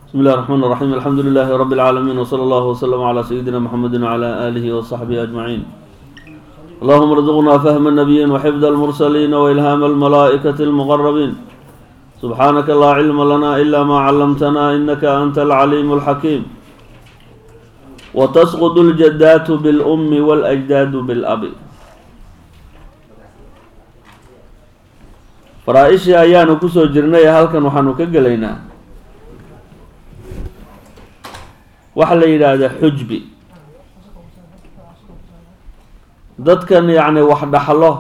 بسم الله الرحمن الرحيم الحمد لله رب العالمين وصلى الله وسلم على سيدنا محمد وعلى آله وصحبه أجمعين. اللهم ارزقنا فهم النبيين وحفظ المرسلين وإلهام الملائكة المقربين. سبحانك لا علم لنا إلا ما علمتنا إنك أنت العليم الحكيم. وتسقط الجدات بالأم والأجداد بالأب. فرائشي أيانو كسو جرنية هالكن وحنو كقلينا waxa la yiraahdaa xujbi dadkan yaani wax dhaxlo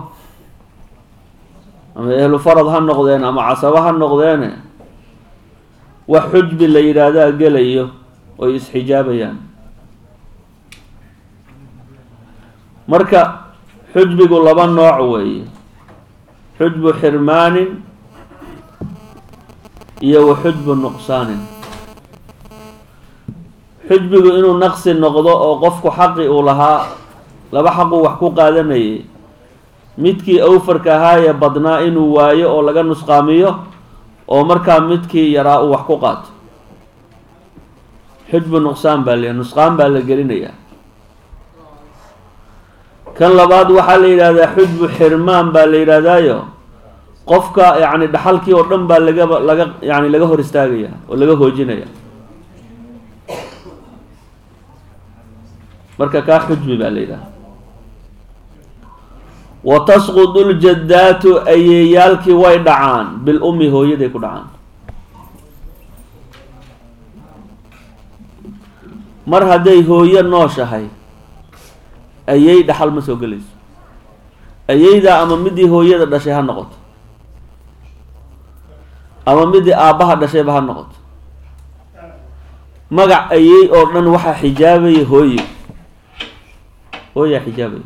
ama ehlu farad ha noqdeen ama casaba ha noqdeen wax xujbi la yiraahdaa galayo oo isxijaabayaan marka xujbigu laba nooc weeye xujbu xirmaanin iyo xujbu nuqsaanin xujbigu inuu naqsi noqdo oo qofku xaqi uu lahaa laba xaq uu wax ku qaadanayay midkii awfarka ahaa ee badnaa inuu waayo oo laga nusqaamiyo oo markaa midkii yaraa uu wax ku qaato xujbu nuqsaan baa leeyahay nusqaan baa la gelinayaa kan labaad waxaa la yidhaahdaa xujbu xirmaan baa la yidhaahdaayo qofka yacni dhaxalkii oo dhan baa laga hor istaagaya oo laga hoojinaya marka kaa xujbi baa la yidhaha wa tasqudu ljaddaatu ayeeyaalkii way dhacaan bilummi hooyaday ku dhacaan mar hadday hooyo nooshahay ayey dhaxal ma soo gelayso ayeydaa ama midii hooyada dhashay ha noqoto ama midii aabbaha dhashayba ha noqoto magac ayey oo dhan waxaa xijaabaya hooyo hooyaa xijaabay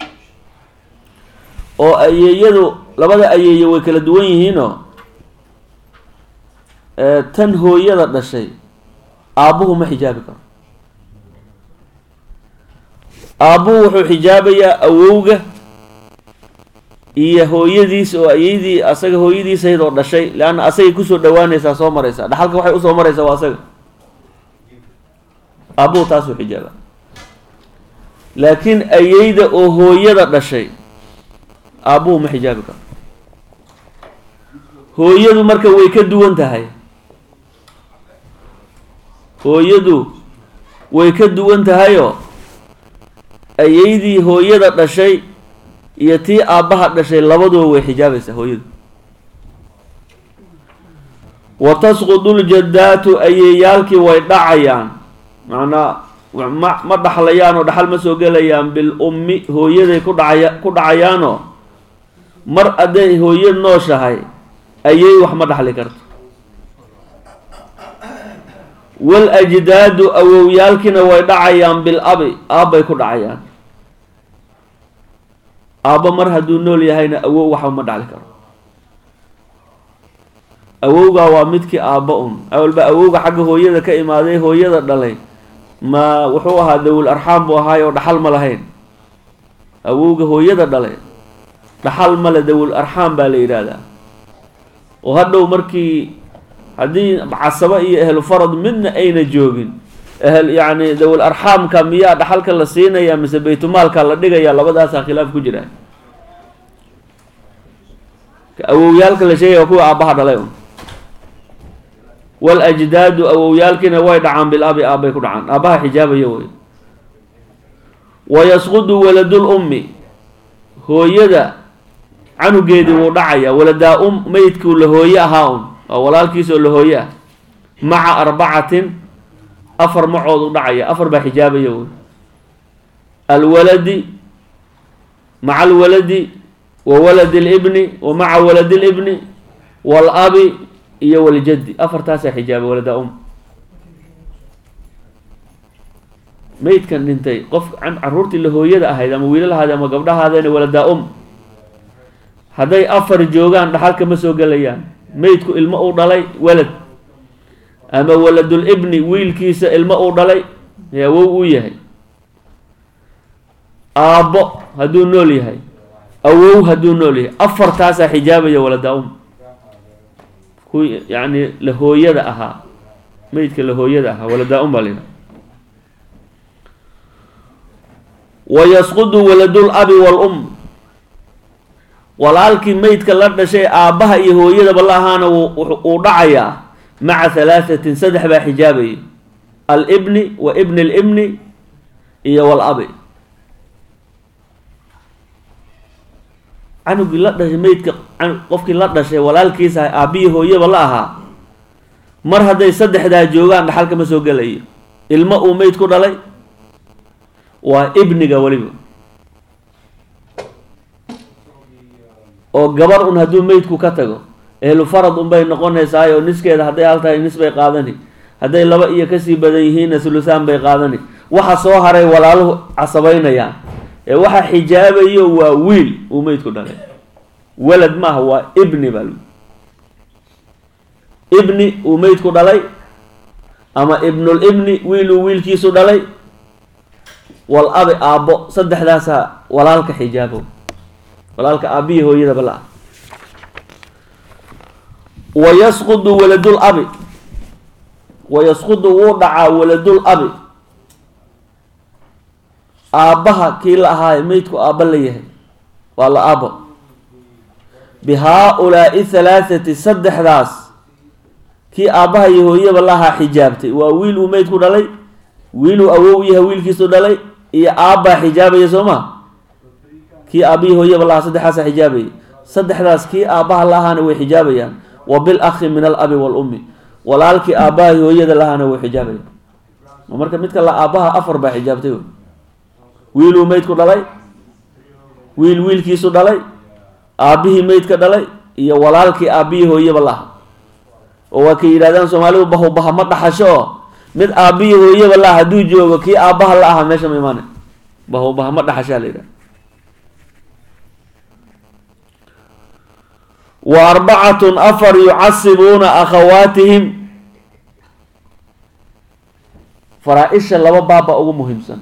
oo ayeeyadu labada ayeeye way kala duwan yihiinoo tan hooyada dhashay aabbuhu ma xijaabi karo aabbuhu wuxuu xijaabayaa awowga iyo hooyadiis oo ayeydii asaga hooyadiisayd oo dhashay leanna asagay kusoo dhawaanaysaa soo maraysaa dhaxalka waxay usoo maraysaa waa asaga aabbuhu taasuu xijaaba laakiin ayeyda oo hooyada dhashay aabbuhu ma xijaabi karo hooyadu marka way ka duwan tahay hooyadu way ka duwan tahayoo ayeydii hooyada dhashay iyo tii aabbaha dhashay labaduba way xijaabaysaa hooyadu wa tasqudu ljaddaatu ayeeyaalkii way dhacayaan macnaa ma dhaxlayaanoo dhaxal ma soo gelayaan bilummi hooyaday ku dhacayaanoo mar hadday hooyo nooshahay ayey wax ma dhaxli karto wal ajdaadu awowyaalkiina way dhacayaan bil abi aabbay ku dhacayaan aabba mar hadduu nool yahayna awow waxba ma dhaxli karo awowgaa waa midkii aabba un awalba awowga xagga hooyada ka imaaday hooyada dhalay ma wuxuu ahaa dawul arxaam buu ahaay oo dhaxal ma lahayn awowga hooyada dhalay dhaxal male dawul arxaam baa la yidhaahdaa oo hadhow markii haddii casaba iyo ehlu farad midna ayna joogin yacni dawul arxaamka miyaa dhaxalka la siinaya mise baytumaalka la dhigaya labadaasaa khilaaf ku jira awowyaalka la sheegaya kuwa aabbaha dhalay un wal ajdaadu awowyaalkiina way dhacaan bil abi aabbay ku dhacaan aabbaha xijaabaya wey wa yasqudu waladul ummi hooyada canugeedii wuu dhacayaa waladaa meydkuu la hooye ahaa un waa walaalkiisoo la hooye ah maca arbacatin afar macood u dhacaya afar baa xijaabaya wey alwaladi maca alwaladi wa waladi libni wa maca waladi libni waalabi iyo waljaddi afartaasaa xijaabay walada meydkan dhintay qof caruurtii la hooyada ahayd ama wiilalahaada ama gabdhahaadana waladaa hadday afar joogaan dhaxalka ma soo gelayaan meydku ilmo uu dhalay walad ama waladul ibni wiilkiisa ilmo uu dhalay awow uu yahay aabbo hadduu nool yahay awow hadduu nool yahay afartaasaa xijaabaya walada kuwii yacni la hooyada ahaa meydka la hooyada ah waladaa un baa layidhaha. wayasqudu waladul abi wal walaalkii meydka la dhashay aabbaha iyo hooyadaba la ahaana uu dhacayaa maca halaahatin saddex baa xijaabaya alibni wa ibni alibni iyo walabi. canugii la dhashay meydka qofkii la dhashay walaalkiisa aabbihi hooyaba la ahaa mar hadday saddexdaa joogaan dhaxalka ma soo gelayo. ilmo uu meyd ku dhalay waa ibniga weliba oo gabar un hadduu meydku ka tago ehlu farad unbay noqonaysaa oo niskeeda hadday hal tahay nis bay qaadani, hadday laba iyo kasii badan yihiinna sulusaan bay qaadani. waxa soo haray walaaluhu casabaynayaan ee waxa xijaabayo waa wiil uu meydku dhalay, walad maaha, waa ibni baa ibni uu meydku dhalay ama ibnul ibni wiil uu wiilkiisu dhalay wal abi aabbo. saddexdaasa walaalka xijaabo, walaalka aabbihi hooyadaba la ah. wayasqudu waladul abi, wayasqudu wuu dhacaa waladul abi aabbaha kii la ahaaye meydku aabba la yahay waa la aabbo. bi haa-ulaa'i halaathati saddexdaas kii aabbaha iyo hooyaba la ahaa xijaabtay waa wiil uu meydku dhalay, wiiluu awow yahay wiilkiisu dhalay, iyo aabbaa xijaabaya soo ma. kii aabbihii hooyaba la ahaa saddexdaasa xijaabaya. saddexdaas kii aabbaha la ahaana way xijaabayaan. wa bil akhi min al abi wal ummi walaalkii aabbaha hooyada lahaana way xijaabayaan. marka midka la aabbaha afar baa xijaabtay wey. wiiluu meydku dhalay, wiil wiilkiisu dhalay, aabbihii meydka dhalay iyo walaalkii aabbihii hooyaba laha. oo waa kay yidhahdaan soomaalidu bahubaha ma dhaxasho oo mid aabbihii hooyaba laha hadduu joogo kii aabbaha la aha meesha ma imaanay. bahubaha ma dhaxashaa la yidhaha. wa arbacatun afar yucasibuuna akhawaatihim. faraa-isha laba baaba ugu muhiimsan.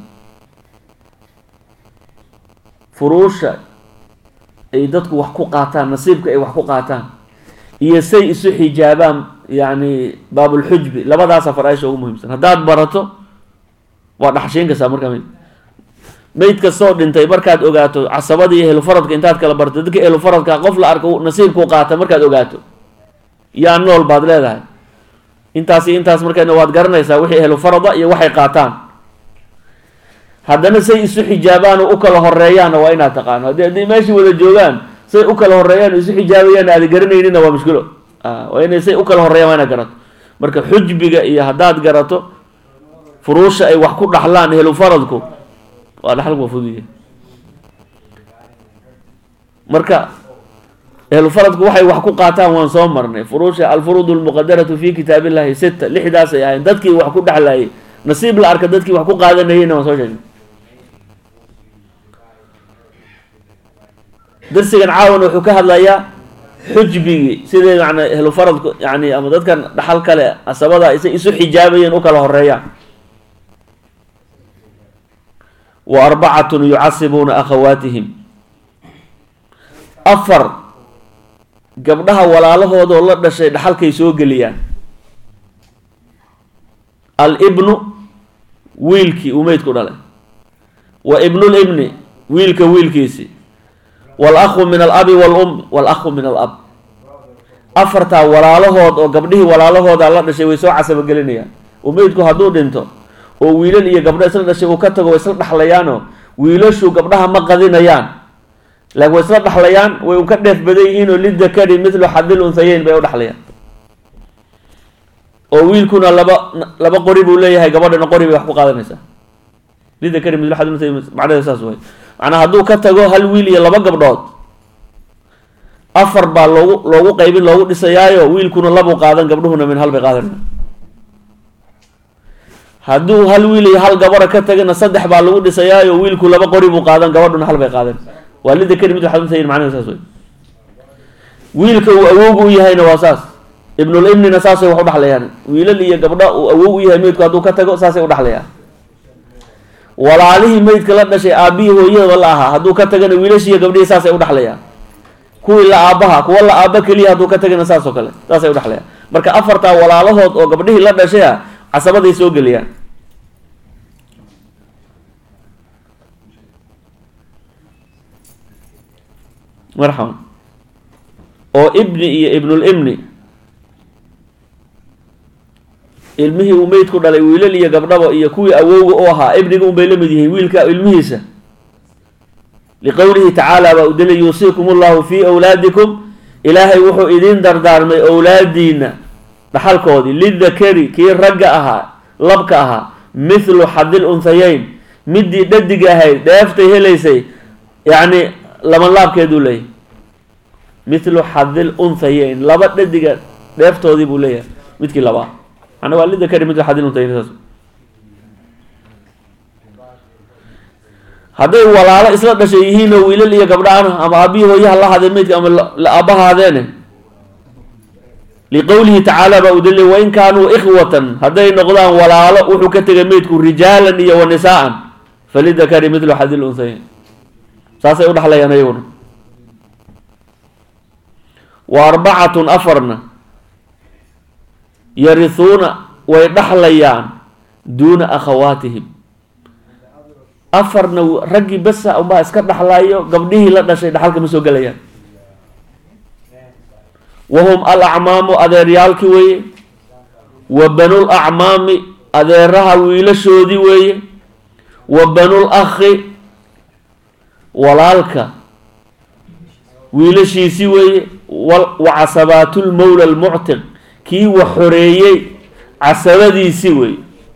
furuusha ay dadku wax ku qaataan, nasiibka ay wax ku qaataan, iyo say isu xijaabaan, yani baabulxujbi. labadaasa faraa-isha ugu muhiimsan. haddaad barato waa dhaxshiin kastaa markaa meyd kastoo dhintay markaad ogaato casabada iyo ehlufaradka intaad kala barto dadka ehlufaradka qof la arko nasiibkuu qaata markaad ogaato yaa nool baad leedahay. intaas iyo intaas markayna waad garanaysaa wixii ehlufarada iyo waxay qaataan. haddana say isu xijaabaan oo u kala horeeyaanna waa inaad taqaano. haddii meeshii wada joogaan say u kala horeeyaan oo isu xijaabayaan aada garanaynina waa mushkilo. waa inay say u kala horeeyaan waa inaad garato. marka xujbiga iyo haddaad garato furuusha ay wax ku dhaxlaan ehlufaradku waa dhaxalku waa fuduyahay. marka ehlufaradku waxay wax ku qaataan waan soo marnay. furuusha alfuruud lmuqadaratu fi kitaab illahi sita, lixdaasay ahayn. dadkii wax ku dhexlayay nasiib la arka dadkii wax ku qaadanayeyna waan soo sheegnay. darsigan caawan wuxuu ka hadlayaa xujbigii sidee macnaa ehlufaradku yani ama dadkan dhaxal kale asabada isay isu xijaabayeen u kala horeeyaan. wa arbacatun yucasibuuna akhawaatihim. afar gabdhaha walaalahoodoo la dhashay dhaxalkay soo geliyaan. alibnu wiilkii uu meydku dhalay, wa ibnulibni wiilka wiilkiisi, walakhu min alabi walum walakhu min alab. afartaa walaalahood oo gabdhihii walaalahooda la dhashay way soo casabogelinayaan. oo meydku hadduu dhinto oo wiilal iyo gabdho isla dhashay uu ka tago way isla dhaxlayaanoo wiilashu gabdhaha ma qadinayaan, laakiin way isla dhaxlayaan. way un ka dheef badan yihiin oo lidakari mithlu xadil unhayeyn bay u dhaxlayaan. oo wiilkuna laba qori buu leeyahay, gabadhana qori bay wax ku qaadanaysaa. lidakari mithlu xadil unhayeyn macnaheedu saas way. macnaa hadduu ka tago hal wiil iyo laba gabdhood afar baa loogu qaybin loogu dhisayaayo wiilkuna labuu qaadan gabdhuhuna min hal bay qaadanayaan. hadduu hal wiil iyo hal gabara ka tagana saddex baa lagu dhisayaayo wiilku laba qori buu qaadan gabadhuna hal bay qaadan. waa lidakari mithlu xadil unhayeyn macnaheedu saas way. wiilka uu awowga u yahayna waa saas. ibnulibnina saasay wax u dhaxlayaan. wiilal iyo gabdho uu awow u yahay meydku hadduu ka tago saasay u dhaxlayaan. walaalihii meydka la dhashay aabbihii hooyadaba la ahaa hadduu ka tagana wiilashiiyo gabdhihii saasay u dhaxlayaan. kuwii la aabbaha kuwa la aabba keliya hadduu ka tagana saasoo kale saasay u dhaxlayaan. marka afartaa walaalahood oo gabdhihii la dhashay ah casabaday soo geliyaan. marxaban oo ibni iyo ibnulibni ilmihii uu meydku dhalay wiilal iyo gabdhaba iyo kuwii awowga u ahaa ibniga unbay la mid yihiin wiilka ilmihiisa, liqowlihi tacaala baa u dilay yuusiikum ullahu fii awlaadikum, ilaahay wuxuu idiin dardaarmay owlaadiina dhaxalkoodii, lidakari kii ragga ahaa labka ahaa mithlu xadil unhayeyn, midii dhadig ahayd dheeftay helaysay yacni lama laabkeeduu leeyahay, mithlu xadil unhayeyn laba dhadiga dheeftoodii buu leeyahay midkii labaa, macnaa waa lidakari mithlu xadil unhayeyn saas. hadday walaalo isla dhashay yihiinoo wiilal iyo gabdhaana ama aabihii hooyaha la hadeen meydka ama aabbaha hadeene, liqowlihi tacaala baa u dilay wain kaanuu ikhwatan hadday noqdaan walaalo wuxuu ka tegay meydku rijaalan iyo wa nisaa'an falidakari mithlu xadil unhayeyn, saasay u dhaxlayaan ayaguna. wa arbacatun afarna yarihuuna way dhaxlayaan duuna akhawaatihim, afarna raggii besa unbaa iska dhaxlayo, gabdhihii la dhashay dhaxalka ma soo gelayaan. wahum alacmaamu adeeryaalki weeye, wa banul acmaami adeeraha wiilashoodii weeye, wa banul akhi walaalka wiilashiisii weeye, wa casabaatulmawla almuctiq kii wax xoreeyey casabadiisii weeye.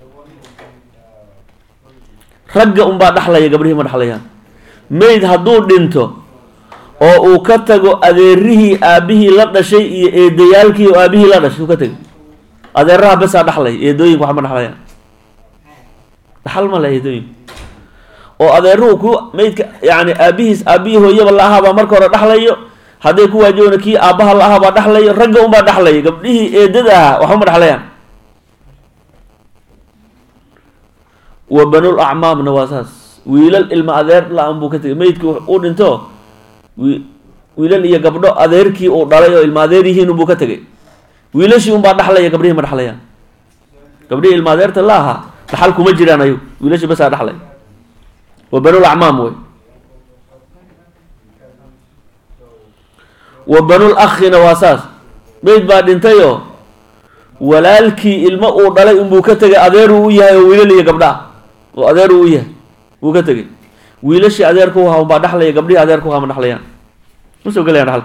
ragga unbaa dhaxlaya, gabdhihii ma dhaxlayaan. meyd hadduu dhinto oo uu ka tago adeerihii aabihii la dhashay iyo eedayaalkii oo aabihii la dhashay uu ka tegay, adeeraha besaa dhaxlay, eedooyinka wax ma dhaxlayaan, dhaxal ma le eedooyinka. oo adeeruhu ku meydka yani aabihii hooyaba la ahaabaa marka hore dhaxlayo, hadday ku waajibana kii aabbaha la ahaabaa dhaxlayo, ragga unbaa dhaxlaya, gabdhihii eedada ahaa waxba ma dhaxlayaan. wa banul acmaamna waa saas, wiilal ilma adeer la-an buu ka tegay meydkii u dhinto, wiilal iyo gabdho adeerkii uu dhalay oo ilma adeer yihiin unbuu ka tegay, wiilashii unbaa dhaxlaya, gabdhihii ma dhaxlayaan. gabdhihii ilma adeerta la ahaa dhaxal kuma jiraan ayagu, wiilashii basaa dhaxlay. wa banul acmaam wey. wa banul akhina waa saas, meyd baa dhintayoo walaalkii ilmo uu dhalay unbuu ka tegay, adeeruu u yahay oo wiilal iyo gabdhaa oo adeer uu yahay wuu ka tegay, wiilashii adeerka u ahaa unbaa dhaxlaya, gabdhihii adeerka u ahaa ma dhaxlayaan, ma soo gelayaan dhaxalka.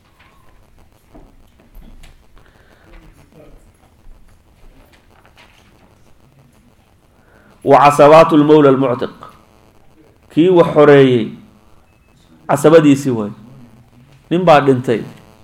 wa casabaatu lmawla almuctiq kii wax xoreeyey casabadiisii waay, nin baa dhintay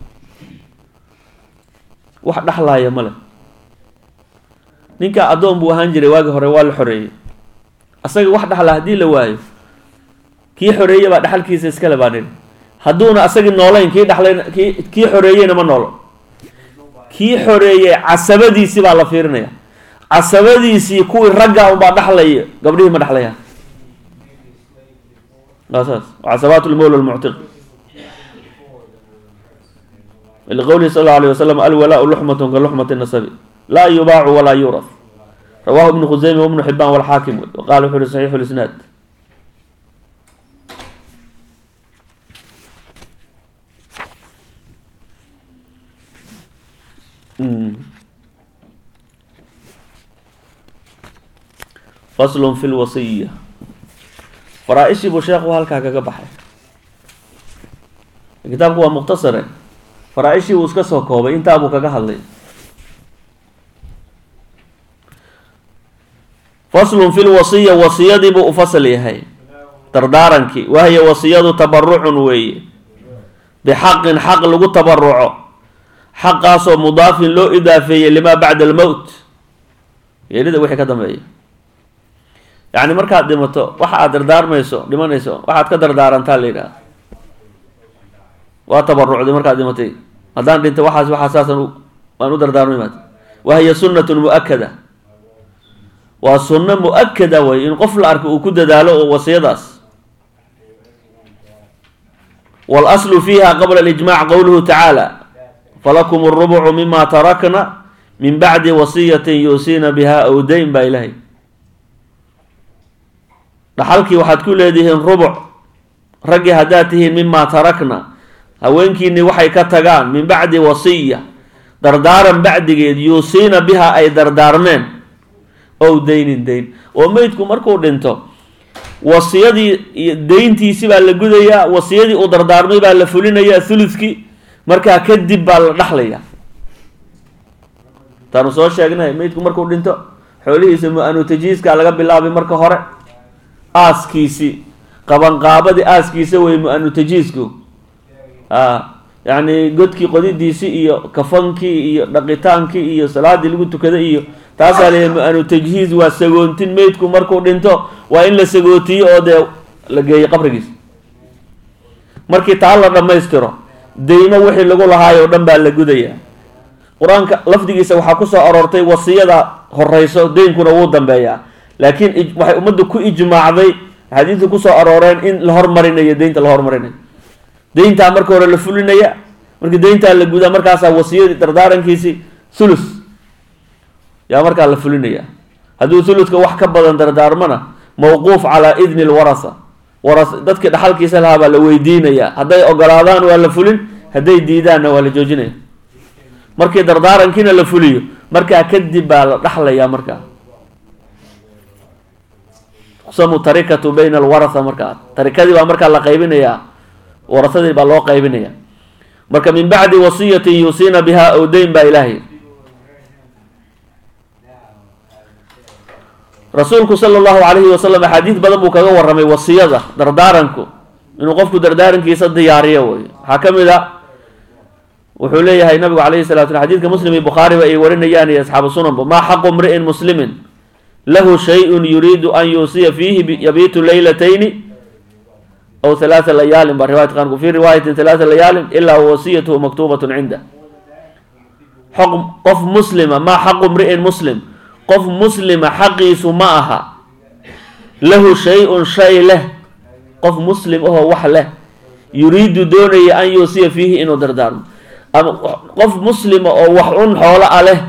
wax dhaxlaaya ma leh, ninkaa addoon buu ahaan jiray waagii hore waa la xoreeyey, asaga wax dhaxla haddii la waayo kii xoreeye baa dhaxalkiisa iskale baa nin, hadduuna asagii noolayn kii dhaxlay kii xoreeyeyna ma noolo, kii xoreeyey casabadiisii baa la fiirinaya, casabadiisii kuwii ragga unbaa dhaxlaya, gabdhihii ma dhaxlayaan. saas casabaatu lmawla almuctiq liqowlihi sal allahu alayh wasalam alwalaau luxmatun ka luxmati nasabi laa yubaacu walaa yuuraf, rawahu ibnu khuseyme wabnu xibaan walxaakim wa qala wuxu uhi saxiixu lisnaad. faslun fi lwasiya, faraa-ishii buu sheekhu halkaa kaga baxay. kitaabku waa mukhtasare, faraa-ishii uu iska soo koobay, intaabuu kaga hadlay. faslun fi lwasiya, wasiyadii buu u fasal yahay, dardaarankii. wahiya wasiyadu tabarucun weeye, bixaqin xaq lagu tabaruco, xaqaasoo mudaafin loo idaafeeyey limaa bacda almowt, geerida wixii ka dambeeya. yacni markaad dhimato waxa aad dardaarmayso dhimanayso waxaad ka dardaarantaa la yidhaha, waa tabarucday markaad dhimatay, haddaan dhintay waxaa saasan waan u dardaarmay maad. wahiya sunnatun mu-akada, waa sunno mu-akada way, in qof la arko uu ku dadaalo oo wasiyadaas. walaslu fiiha qabla alijmac qowluhu tacaala, falakum الربع mima tarakna min bacdi wasiyatin yuusiina biha aw dayn baa ilaahay. dhaxalkii waxaad ku leedihiin rubuc raggii haddaad tihiin mimaa tarakna, haweenkiinii waxay ka tagaan min bacdi wasiya dardaaran bacdigeed yuusiina biha ay dardaarmeen ow daynin dayn. oo meydku markuu dhinto wasiyadii iyo dayntiisi baa la gudayaa, wasiyadii uu dardaarmay baa la fulinayaa thuluthkii, markaa kadib baa la dhaxlayaa. taanu soo sheegnay meydku markuu dhinto xoolihiisa mu-anu tajhiiskaa laga bilaabay marka hore, aaskiisi qabanqaabadii aaskiisa wey mu-anu tajhiisku. yacni godkii qodidiisii iyo kafankii iyo dhaqitaankii iyo salaadii lagu tukaday iyo taasaa leeyahay mu-anu tajhiiz. waa sagoontin, meydku markuu dhinto waa in la sagootiyo oo dee la geeyo qabrigiisa. markii taa la dhammaystiro deymo wixii lagu lahaayo o dhan baa la gudayaa. qur-aanka lafdigiisa waxaa kusoo aroortay wasiyada horeyso, deynkuna wuu dambeeyaa, laakiin waxay ummaddu ku ijmaacday xadiidka kusoo arooreen in la hormarinayo deynta, la hormarinayo deyntaa marka hore la fulinaya, markii deyntaa la gudaa markaasaa wasiyadii dardaarankiisi thuluth yaa markaa la fulinaya. hadduu thuluthka wax ka badan dardaarmana mawquuf calaa idni lwarasa, dadkii dhaxalkiisa lahaa baa la weydiinaya. hadday ogolaadaan waa la fulin, hadday diidaanna waa la joojinaya. markii dardaarankiina la fuliyo markaa kadib baa la dhaxlayaa. markaa tuqsamu tarikatu bayna alwaratha, markaa tarikadii baa markaa la qaybinayaa, warasadii baa loo qaybinaya. marka min bacdi wasiyatin yuusiina biha aw dayn baa ilaahay. rasuulku sala allahu calayhi wasalam axaadiis badan buu kaga warramay wasiyada, dardaaranku inuu qofku dardaarankiisa diyaariyo wey. waxaa ka mid a wuxuu leeyahay nabigu calayhi salatu slam, xadiidka muslim iyo bukhaariba ay warinayaan iyo asxaabu sunanba, maa xaqu mri'in muslimin lahu shayun yuriidu an yuusiya fiihi yabiitu leylatayni aw halaatha layaalin baa riwayat qaanku, fi riwaayatin halaatha layaalin ilaa wasiyatuhu maktuubatun cinda. qof muslima, maa xaqu mri'in muslim, qof muslima xaqiisu ma aha lahu shay-un shay leh, qof muslim ahoo wax leh, yuriidu doonaya an yuusiya fiihi inuu dardaarmo, ama qof muslima oo wax un xoolo a leh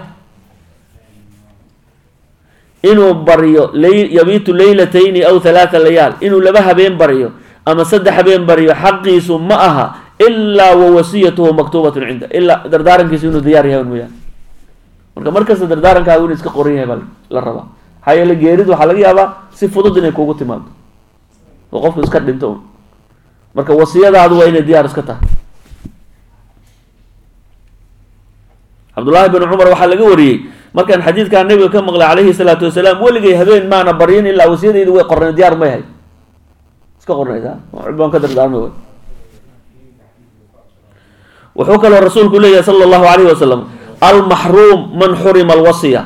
inuu baryo yabiitu leylatayni aw halaatha layaal, inuu 2 habeen baryo ama 3 habeen baryo, xaqiisu ma aha ilaa wa wasiyatuhu maktuubatun cinda, ilaa dardaarankiisu inuu diyaar yahay mooyaane. marka markasta dardaarankaagu inuu iska qoran yahay baa la rabaa. maxaa yeele geeridu waxaa laga yaabaa si fudud inay kuugu timaado oo qofku iska dhinto un. marka wasiyadaadu waa inay diyaar iska tahay. cabdullaahi bin cumar waxaa laga wariyey markaan xadiidkaa nabiga ka maqlay calayhi salaatu wasalaam, weligay habeen maana baryin ilaa wasiyadaydu way qornay, diyaar may hay iska qornaysaa baan ka dardaarmay way. wuxuu kaloo rasuulku leeyahay sala allahu calayhi wasalam, almaxruum man xurima alwasiya,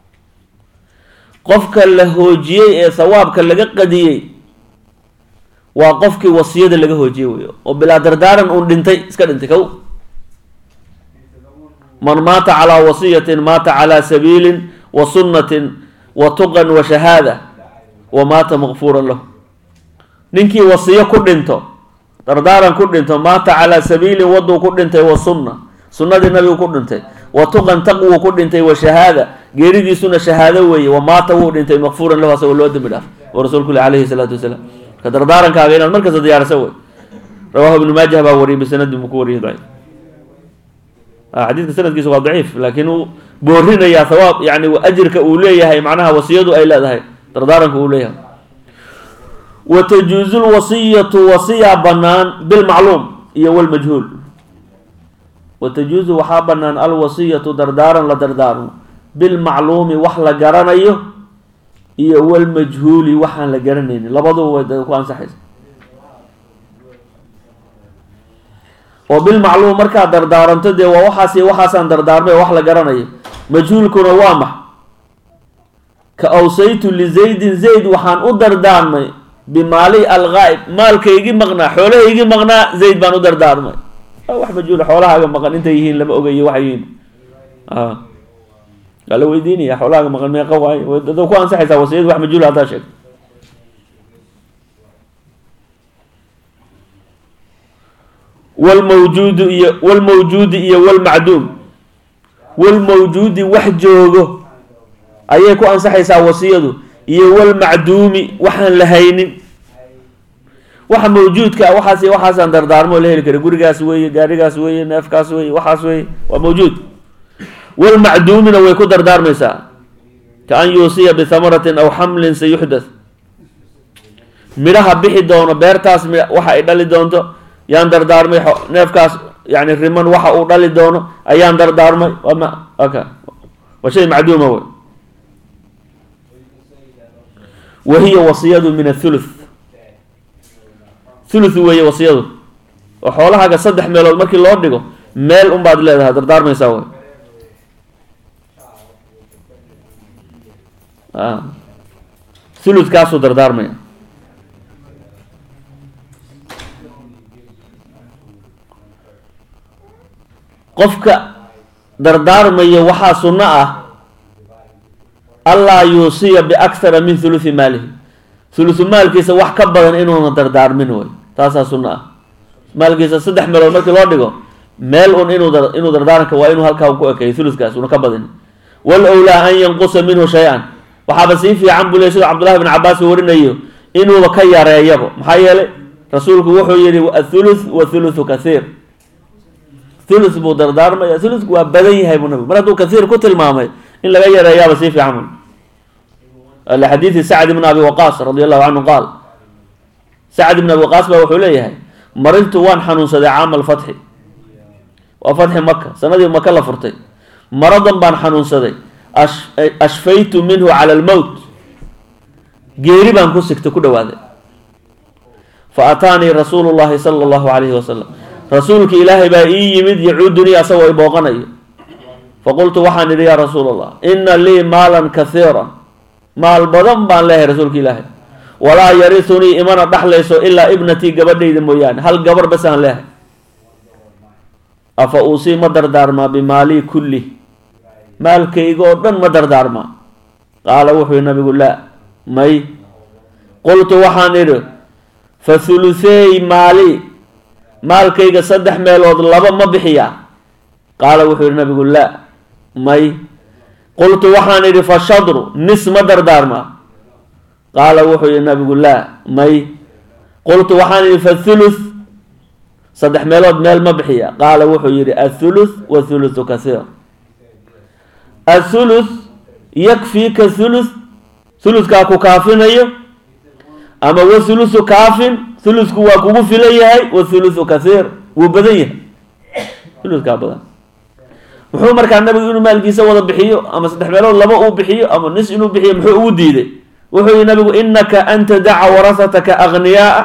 qofka la hoojiyey ee sawaabka laga qadiyey waa qofkii wasiyada laga hoojiyey wey, oo bilaa dardaaran uun dhintay, iska dhintay kow. man maata calaa wasiyatin maata calaa sabiilin wa sunnatin wa tuqan wa shahaada wa maata makfuuran lahu. ninkii wasiyo ku dhinto, dardaaran ku dhinto, maata calaa sabiilin waduu ku dhintay, wa sunna sunnadii nabigu ku dhintay, wa tuqan taqwuu ku dhintay, wa shahaada geeridiisuna shahaado weeye, wa maata wuu dhintay makfuuran lahu asagoo loo dembi dhaaf. oo rasuulku le calayhi salaatu wasalaam, ka dardaarankaaga inaad markasta diyaarisa wey. rawaahu ibnu maajah baa wariyay bisanadi buu ku wariyay daciif. xadiidka sanadkiisa waa daciif, laakiin uu boorinayaa thawaab, yani ajirka uu leeyahay, macnaha wasiyadu ay leedahay, dardaaranka uu leeyahay. wa tajuuzu lwasiyatu, wasiya banaan bilmacluum iyo walmajhuul. wa tajuuzu waxaa banaan alwasiyatu, dardaaran la dardaarmo, bilmacluumi wax la garanayo iyo walmajhuuli waxaan la garanaynin, labaduba way ku ansaxaysa. oo bilmacluum markaad dardaaranto dee waa waxaas iyo waxaasaan dardaarmay wax la garanayo. majhuulkuna waa max, ka awsaytu lizaydin, zayd waxaan u dardaarmay bimaali alghaa'ib, maalkaygii maqnaa, xoolahaygii maqnaa, zayd baan u dardaarmay. wax majhuula, xoolahaaga maqan intay yihiin lama ogayo waxay yihiin. waa la weydiinaya xoolahaaga maqan meeqa waaye, dada ku ansaxaysaa wasiyadu wax majhuula haddaa sheegto. walmawjuudi iyo walmacduum. walmawjuudi wax joogo ayay ku ansaxaysaa wasiyadu, iyo walmacduumi waxaan la haynin. waxa mawjuudka waxaasaan dardaarmo la heli kara, gurigaas weeye, gaarigaas weeye, neefkaas weeye, waxaas weeye, waa mawjuud. walmacduumina way ku dardaarmaysaa, ka an yuusiya bithamaratin aw xamlin sayuxdath. midhaha bixi doono beertaas waxa ay dhali doonto yaan dardaarmay, neefkaas yani riman waxa uu dhali doono ayaan dardaarmay. waa shay macduuma wey. wahiya wasiyadu min athuluth, thuluth weeye wasiyadu, oo xoolahaaga 3 meelood markii loo dhigo meel unbaad leedahay dardaarmaysaa wey. thuluthkaasuu dardaarmaya. qofka dardaarmaya waxaa sunno ah allaa yuusiya biakthara min thuluthi maalihi, thuluthu maalkiisa wax ka badan inuuna dardaarmin wey. taasaa sunno ah. maalkiisa 3 meelood markii loo dhigo meel un inuu dardaaranka waa inuu halkaa ku ekeeyo, thuluthkaas una ka badin. walowlaa an yanqusa minhu shay-an, waxaaba sii fiican buu ley sida cabdullahi bn cabaas uu warinayo inuuba ka yareeyabo. maxaa yeelay rasuulku wuxuu yihi athuluth wa thuluthu kathiir, thuluth buu dardaarmaya, thuluthku waa badan yahay buu nabigu mar hadduu kathiir ku tilmaamay in laga yareeyaaba sii fiican. lixadiidi sacd bn abi waqaas radi allahu canhu qaal, sacd bn abi waqaas baa wuxuu leeyahay marintu waan xanuunsaday caama alfatxi, waa fatxi maka, sanadii maka la furtay. maradan baan xanuunsaday ashfaytu minhu cala almowt, geeri baan ku sigtay, ku dhawaaday. fa ataanii rasuulu llahi sala allahu calayhi wasalam, rasuulka ilaahay baa ii yimid yacuudunii asagoo i booqanayo. faqultu waxaan idhi yaa rasuul allah ina lii maalan kathiira, maal badan baan leehay rasuulka ilaahay, walaa yarisunii imana dhaxlayso ilaa ibnatii gabadhayda mooyaane, hal gabar bas aan leehay. afa uusii ma dardaarmaa bimaalii kulli, maalkayga oo dhan ma dardaarmaa? qaala wuxuu yihi nabigu laa, may. qultu waxaan idhi fa thulutheey maali, maalkayga 3 meelood 2 ma bixiyaa? qaala wuxuu yihi nabigu laa, may. qultu waxaan idhi fa shadru, nis ma dardaarmaa? qaala wuxuu yihi nabigu laa, may. qultu waxaan idhi fa thuluth, 3 meelood meel ma bixiya? qaala wuxuu yihi athuluth wa thuluthu kathiir. athuluth yakfiika thuluth, thuluthkaa ku kaafinayo, ama wa thuluthu kaafin, thuluthku waa kugu filan yahay, wa thuluthu kathiir wuu badan yahay, thuluthkaa badan. muxuu markaa nabigu inuu maalkiisa wada bixiyo ama 3 meelood 2 uu bixiyo ama nis inuu bixiyo muxuu ugu diiday? wuxuu yihi nabigu inaka an tadaca warasataka aghniyaaa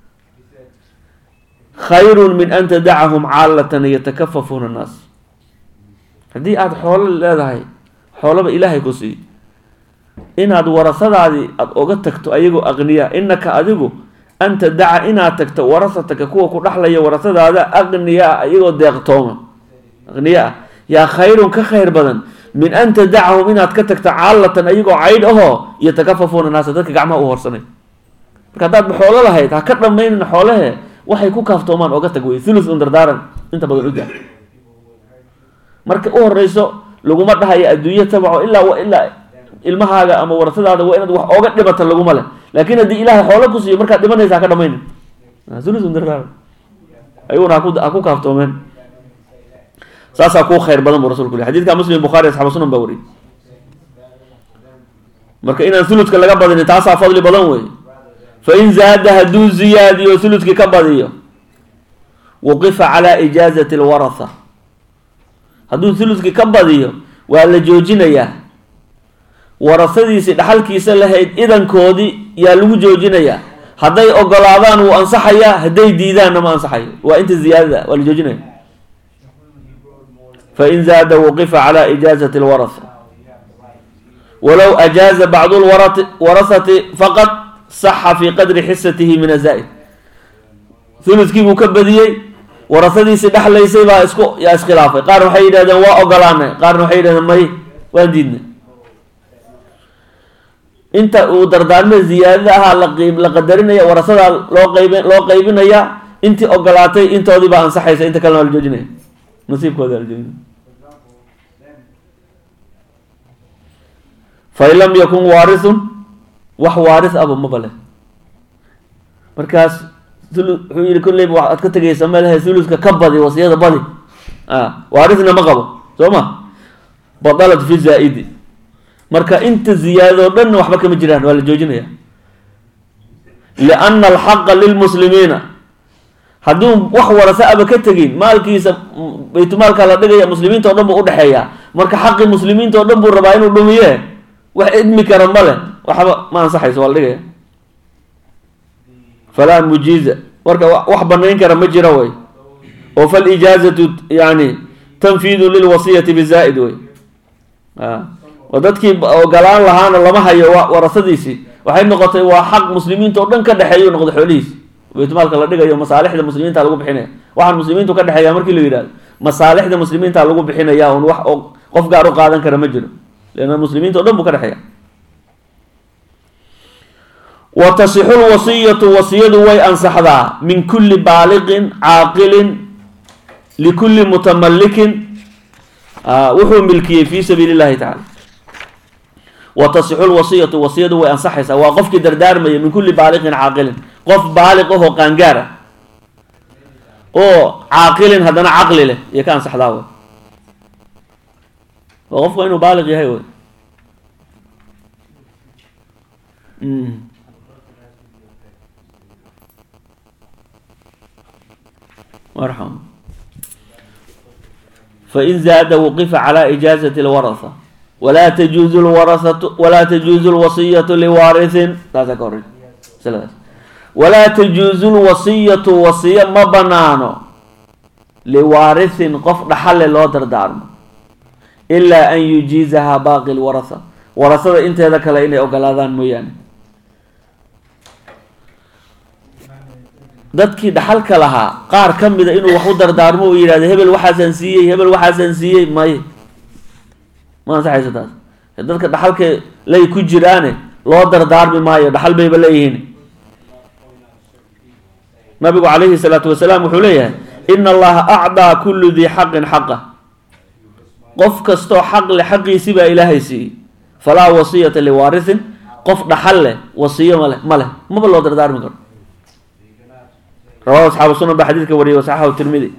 khayrun min an tadacahum caalatan yatakafafuuna annaas. haddii aada xoolo leedahay, xoolaba ilaahay ku siiy, inaad warasadaadii aada oga tagto ayagoo aghniyaa, inaka adigu an tadaca inaad tagto warasataka kuwa ku dhaxlaya warasadaada aghniyaa ayagoo deeqtooma, aghniyaa yaa khayrun ka khayr badan min an tadacahum inaad ka tagto caalatan ayagoo caydh ahoo yatakafafuuna naasa, dadka gacmaha u horsanay. marka haddaad ba xoolo lahayd ha ka dhammaynin xoolahe, waxay ku kaaftoomaan oga tag wey, thuluth un dardaaran inta badan u daa. marka u horeyso laguma dhahayo adduunyo tabaco ilaa ilmahaaga ama warasadaada waa inaad wax ooga dhibata laguma leh, laakiin haddii ilaahay xoolo ku siiyo markaad dhimanaysa ha ka dhammaynin, thuluth un dardaaran ayaguna ha ku kaaftoomeen, saasaa kuu khayr badan buu rasulku yiri. xadiidka muslim bukhaari asxaabu sunan baa wariyay. marka inaan thuluthka laga badinin taasaa fadli badan wey. fain zaada hadduu ziyaadiyo thuluthkii ka badiyo, wuqifa calaa ijaazati alwaratha, hadduu thuluthkii ka badiyo waa la joojinayaa, warasadiisii dhaxalkiisa lahayd idankoodii yaa lagu joojinayaa. hadday ogolaadaan wuu ansaxayaa, hadday diidaanna ma ansaxayo, waa inta ziyaadada waa la joojinaya. fain zaada wuqifa calaa ijaazati alwaratha, walow ajaaza bacdu lwarasati faqad saxa fi qadri xisatihi min azaa'id. thuluthkii buu ka badiyey, warasadiisii dhexlaysay baa yaa iskhilaafay, qaar waxay yidhahdeen waa ogolaanay, qaarna waxay yidhahdeen may waan diidnay. inta uu dardaarmada ziyaadada ahaa la qadarinaya, warasadaa loo qaybinaya, intii ogolaatay intoodii baa ansaxaysa, inta kalena waa la joojinaya, nasiibkooda waa la joojinaya. fain lam yakun waarithun, wax waaris aba maba leh, markaas wuxuu yihi kolleyba waxaad ka tegaysa malehe thuluska ka badi, wasiyada badi, waarisna ma qabo soo ma, badalat fi zaa'idi, marka inta ziyaadoo dhan waxba kama jiraan, waa la joojinaya. lianna alxaqa lilmuslimiina, hadduu wax warasa aba ka tegin, maalkiisa baytulmaalka la dhigaya, muslimiinta o dhan buu udhexeeya, marka xaqii muslimiinta oo dhan buu rabaa inuu dhumiye, wax idmi kara male, waxba ma ansaxayso, waa la dhigaya. falaa mujiiza, marka wax banayn kara ma jira way, oo falijaazatu yani tanfiidu lilwasiyati bizaa'id way, oo dadkii ogolaan lahaana lama hayo warasadiisii, waxay noqotay waa xaq muslimiinta oo dhan ka dhexeeyu noqday xoolihiisi, baytulmaalka la dhigayo masaalixda muslimiinta lagu bixinaya, waxaan muslimiintu ka dhexeeya markii la yidhahdo masaalixda muslimiinta lagu bixinaya, un wax oo qof gaar u qaadan kara ma jiro, leanna muslimiinta o dhan buu ka dhexeeya. wa tasixu lwasiyatu, wasiyadu way ansaxdaa min kulli baaliqin caaqilin likulli mutamalikin wuxuu milkiyey fi sabiili llahi tacala. wa tasixu lwasiyatu, wasiyadu way ansaxaysaa, waa qofkii dardaarmaya min kulli baaliqin caaqilin, qof baaliq ahoo qaangaar ah oo caaqilin haddana caqli leh iyo ka ansaxdaa way, waa qofku inuu baaliq yahay way. marxam. fain zaada wuqifa calaa ijaazati lwarasa, walaa tajuuzu lwarasatu, walaa tajuuzu lwasiyatu liwaarisin, taasaa ka horey masaladaas. walaa tajuuzu lwasiyatu, wasiyo ma banaano liwaarisin qof dhaxale loo dardaarmo, ilaa an yujiizahaa baaqi lwarasa, warasada inteeda kale inay ogolaadaan mooyaane. dadkii dhaxalka lahaa qaar ka mida inuu wax u dardaarmo uu yidhahdo hebel waxaasaan siiyey, hebel waxaasaan siiyey, may ma ansaxayso taas. dadka dhaxalka lay ku jiraane loo dardaarmi maayo, dhaxal bayba leeyihiin. nabigu calayhi salaatu wasalaam wuxuu leeyahay ina allaha acdaa kullu dii xaqin xaqa, qof kastoo xaq leh xaqiisi baa ilaahay siiyey. falaa wasiyata liwaarisin, qof dhaxal leh wasiyo ma leh, maba loo dardaarmi karo. rawahu asxaabu sunan baa xadiidka wariyay, wasaxaxahu tirmidi.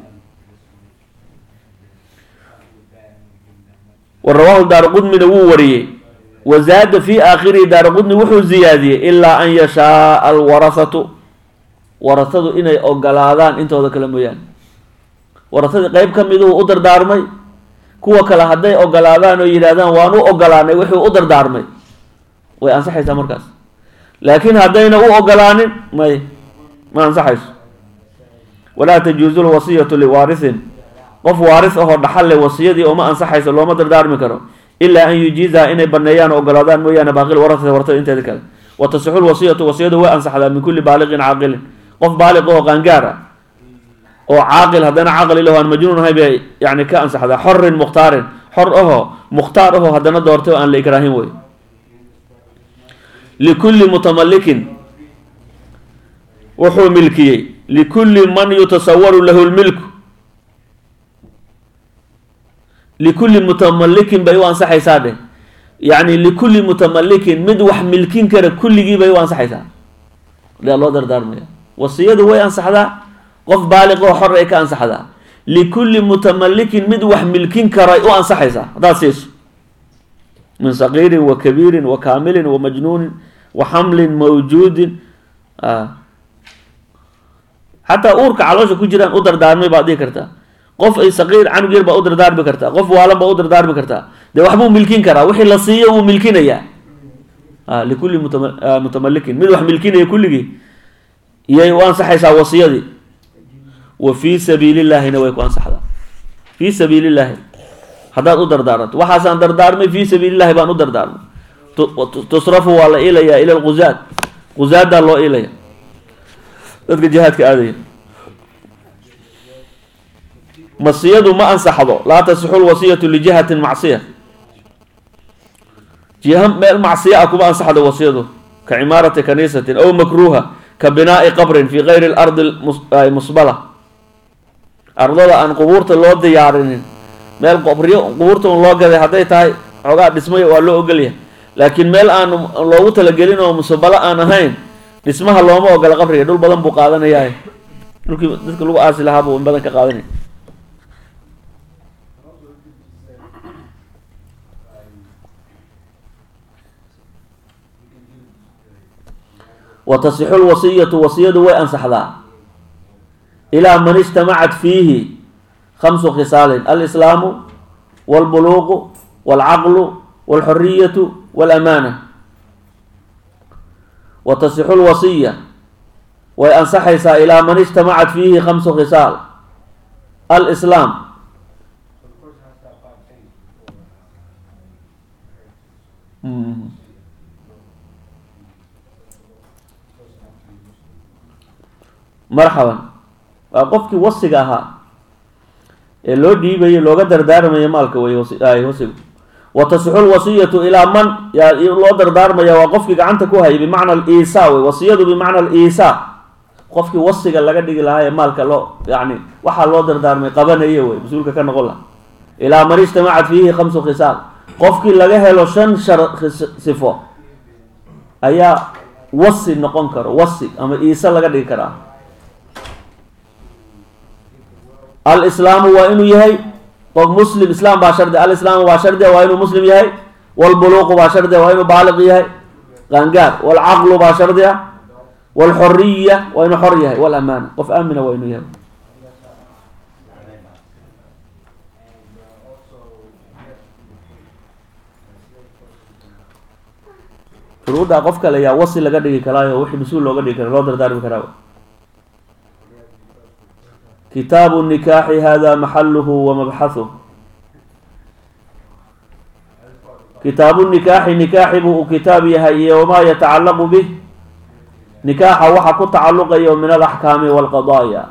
wa rawaahu daaraqudnina wuu wariyey, wazaada fii aakhirihi, daaraqudni wuxuu ziyaadiyey ilaa an yashaaa alwarasatu, warasadu inay ogolaadaan intooda kale mooyaane. warasadii qeyb ka miduu u dardaarmay, kuwa kale hadday ogolaadaan oo yidhahdaan waan u ogolaanay wuxuu u dardaarmay, way ansaxaysaa markaas. laakiin haddayna u ogolaanin, ma ansaxayso. walaa tajuuzu lwasiyatu liwaarisin, qof waaris ahoo dhaxalle wasiyadii ooma ansaxayso, looma dardaarmi karo, ilaa an yujiizaha inay baneeyaan oo ogolaadaan mooyaane baaqil warasata, warasada inteeda kale. wa tasixu lwasiyatu, wasiyadu way ansaxdaa min kulli baaliqin caaqilin, qof baaliq ahoo qaangaar ah oo caaqil haddana caqli laho aan majnuun ahay bay yani ka ansaxdaa. xorin mukhtaarin, xor ahoo mukhtaar ahoo haddana doortay oo aan la ikraahin wey. likulli mutamalikin, wuxuu milkiyey likulli man yutasawaru lahu lmilku, likulli mutamalikin bay u ansaxaysaa dheh, yani likulli mutamalikin mid wax milkin kara kulligii bay u ansaxaysaa, daa loo dardaarmaya. wasiyadu way ansaxdaa, qof baaliq oo xor ay ka ansaxdaa. likulli mutamalikin mid wax milkin karay u ansaxaysaa haddaad siiso, min saqiirin wa kabiirin wa kaamilin wa majnuunin wa xamlin mawjuudin, xataa uurka caloosha ku jiraan u dardaarmay baad dhihi kartaa. qof ay saqiir canug yar baa u dardaarmi kartaa, qof waalan baa u dardaarmi kartaa, dee waxbuu milkin karaa, wixii la siiyo wuu milkinayaa. likulli mutamalikin mid wax milkinaya kulligii iyay u ansaxaysaa wasiyadii. wa fii sabiili llaahina way ku ansaxdaa. fii sabiili llaahi haddaad u dardaarato, waxaasaan dardaarmay fii sabiili llahi baan u dardaarmay, tusrafu waa la ilayaa ila lquzaad, quzaadaa loo ilaya, dadka jihaadka aadaya. masiyadu ma ansaxdo, laa tasixu lwasiyatu lijihatin macsiya, jiha meel macsiya ah kuma ansaxdo wasiyadu, ka cimaarati kaniisatin aw makruuha, كبناء قبر في غير الأرض المصبلة أرضها أن قبورت الله ديارين مال قبورت الله قد هذي تاي عقاد اسمه والله أقليه لكن مال أن الله تلقينه ومصبلة أنا هين اسمها الله ما أقل قبر دول بدن بقادنا ياي دول لو أصل هابو بدن كقادني وتصح الوصية وصية وأنصح ذا إلى من اجتمعت فيه 5 خصال الإسلام والبلوغ والعقل والحرية والأمانة وتصح الوصية وأنصح إلى من اجتمعت فيه 5 خصال الإسلام مرحبا قفكي وصيغاها لو ديبي لوغا دردارمي مالك وي وصيغ وتصح الوصية إلى من لو دردارمي وقفكي غعنتا كو هي بمعنى الإيساء وصية بمعنى الإيساء قفكي وصيغا laga dhigi lahaa maalka loo yani waxa loo dardaarmay qabanayo way masuulka ka noqon lahaa ila man istama'at fihi 5 khisal qofkii laga helo 5 sifo ayaa wasi noqon karo wasi ama iisa laga dhigi karaa الإسلام وإنه يهي مسلم إسلام باشرده الإسلام باشرده وإنه مسلم يهي والبلوغ باشرده وإنه بالغ يهي غنغار والعقل باشرده والحرية وإنه حر يهي والأمانة وف أمنه وإنه يهي فروض قفك ليا وصل لقدك كلايه وحي مسؤول لقدك كلايه دردار بكراوه كتاب النكاح هذا محله ومبحثه كتاب النكاح نكاح كتاب يهي وما يتعلق به نكاح وحكو تعلق يوم من الأحكام والقضايا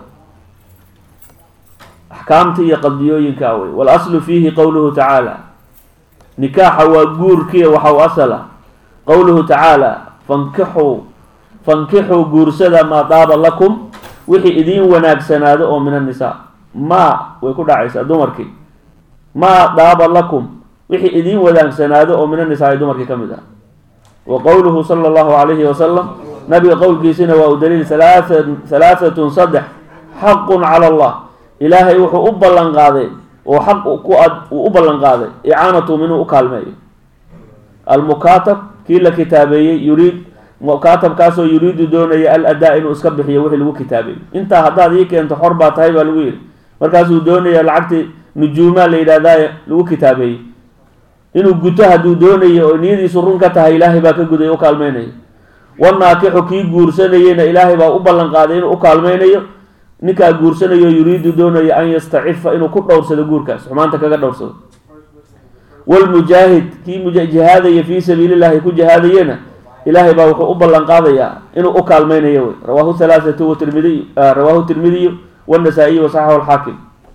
أحكامتي قضيو ينكاوي والأصل فيه قوله تعالى نكاح وقور كي وحو أصلا قوله تعالى فانكحوا قرسدا ما طاب لكم wixii idin wanaagsanaado oo min an-nisaa ma way ku dhacaysaa dumarkii ma daaba lakum wixii idin wanaagsanaado oo min an-nisaa dumarkii kamid ah wa qawluhu sallallahu alayhi wa sallam nabi qawlkiisina waa daliil thalathatun sadh haqqun ala Allah ilaahay wuxuu u ballan qaaday oo xaq ku u ballan qaaday i'aanatu minhu u kaalmeeyo al-mukatab kii la kitaabeeyay yurid مكاتب كاسو يريد دون الأداء إنه إسكب بحيه وحي لغو كتابي انت هداد يكي انت حربة تايبا لغوير مركاسو دون العقد نجوما لإلى داية لغو كتابي إنه قتها دون نيدي سرون كتها إلهي باك قد يوكال ميني والناكح كي قرسنين إلهي با أبالن قادين أكال ميني نكا قرسنين يريد دون أن يستعف إنه كل دورسة قركاس حمانتك قد دورسة والمجاهد كي جهادي في سبيل الله يكون جهادينا إلهي باوحو أبالن قاضيا إنه أكال ميني رواه 3 والترمذي رواه الترمذي والنسائي وصححه الحاكم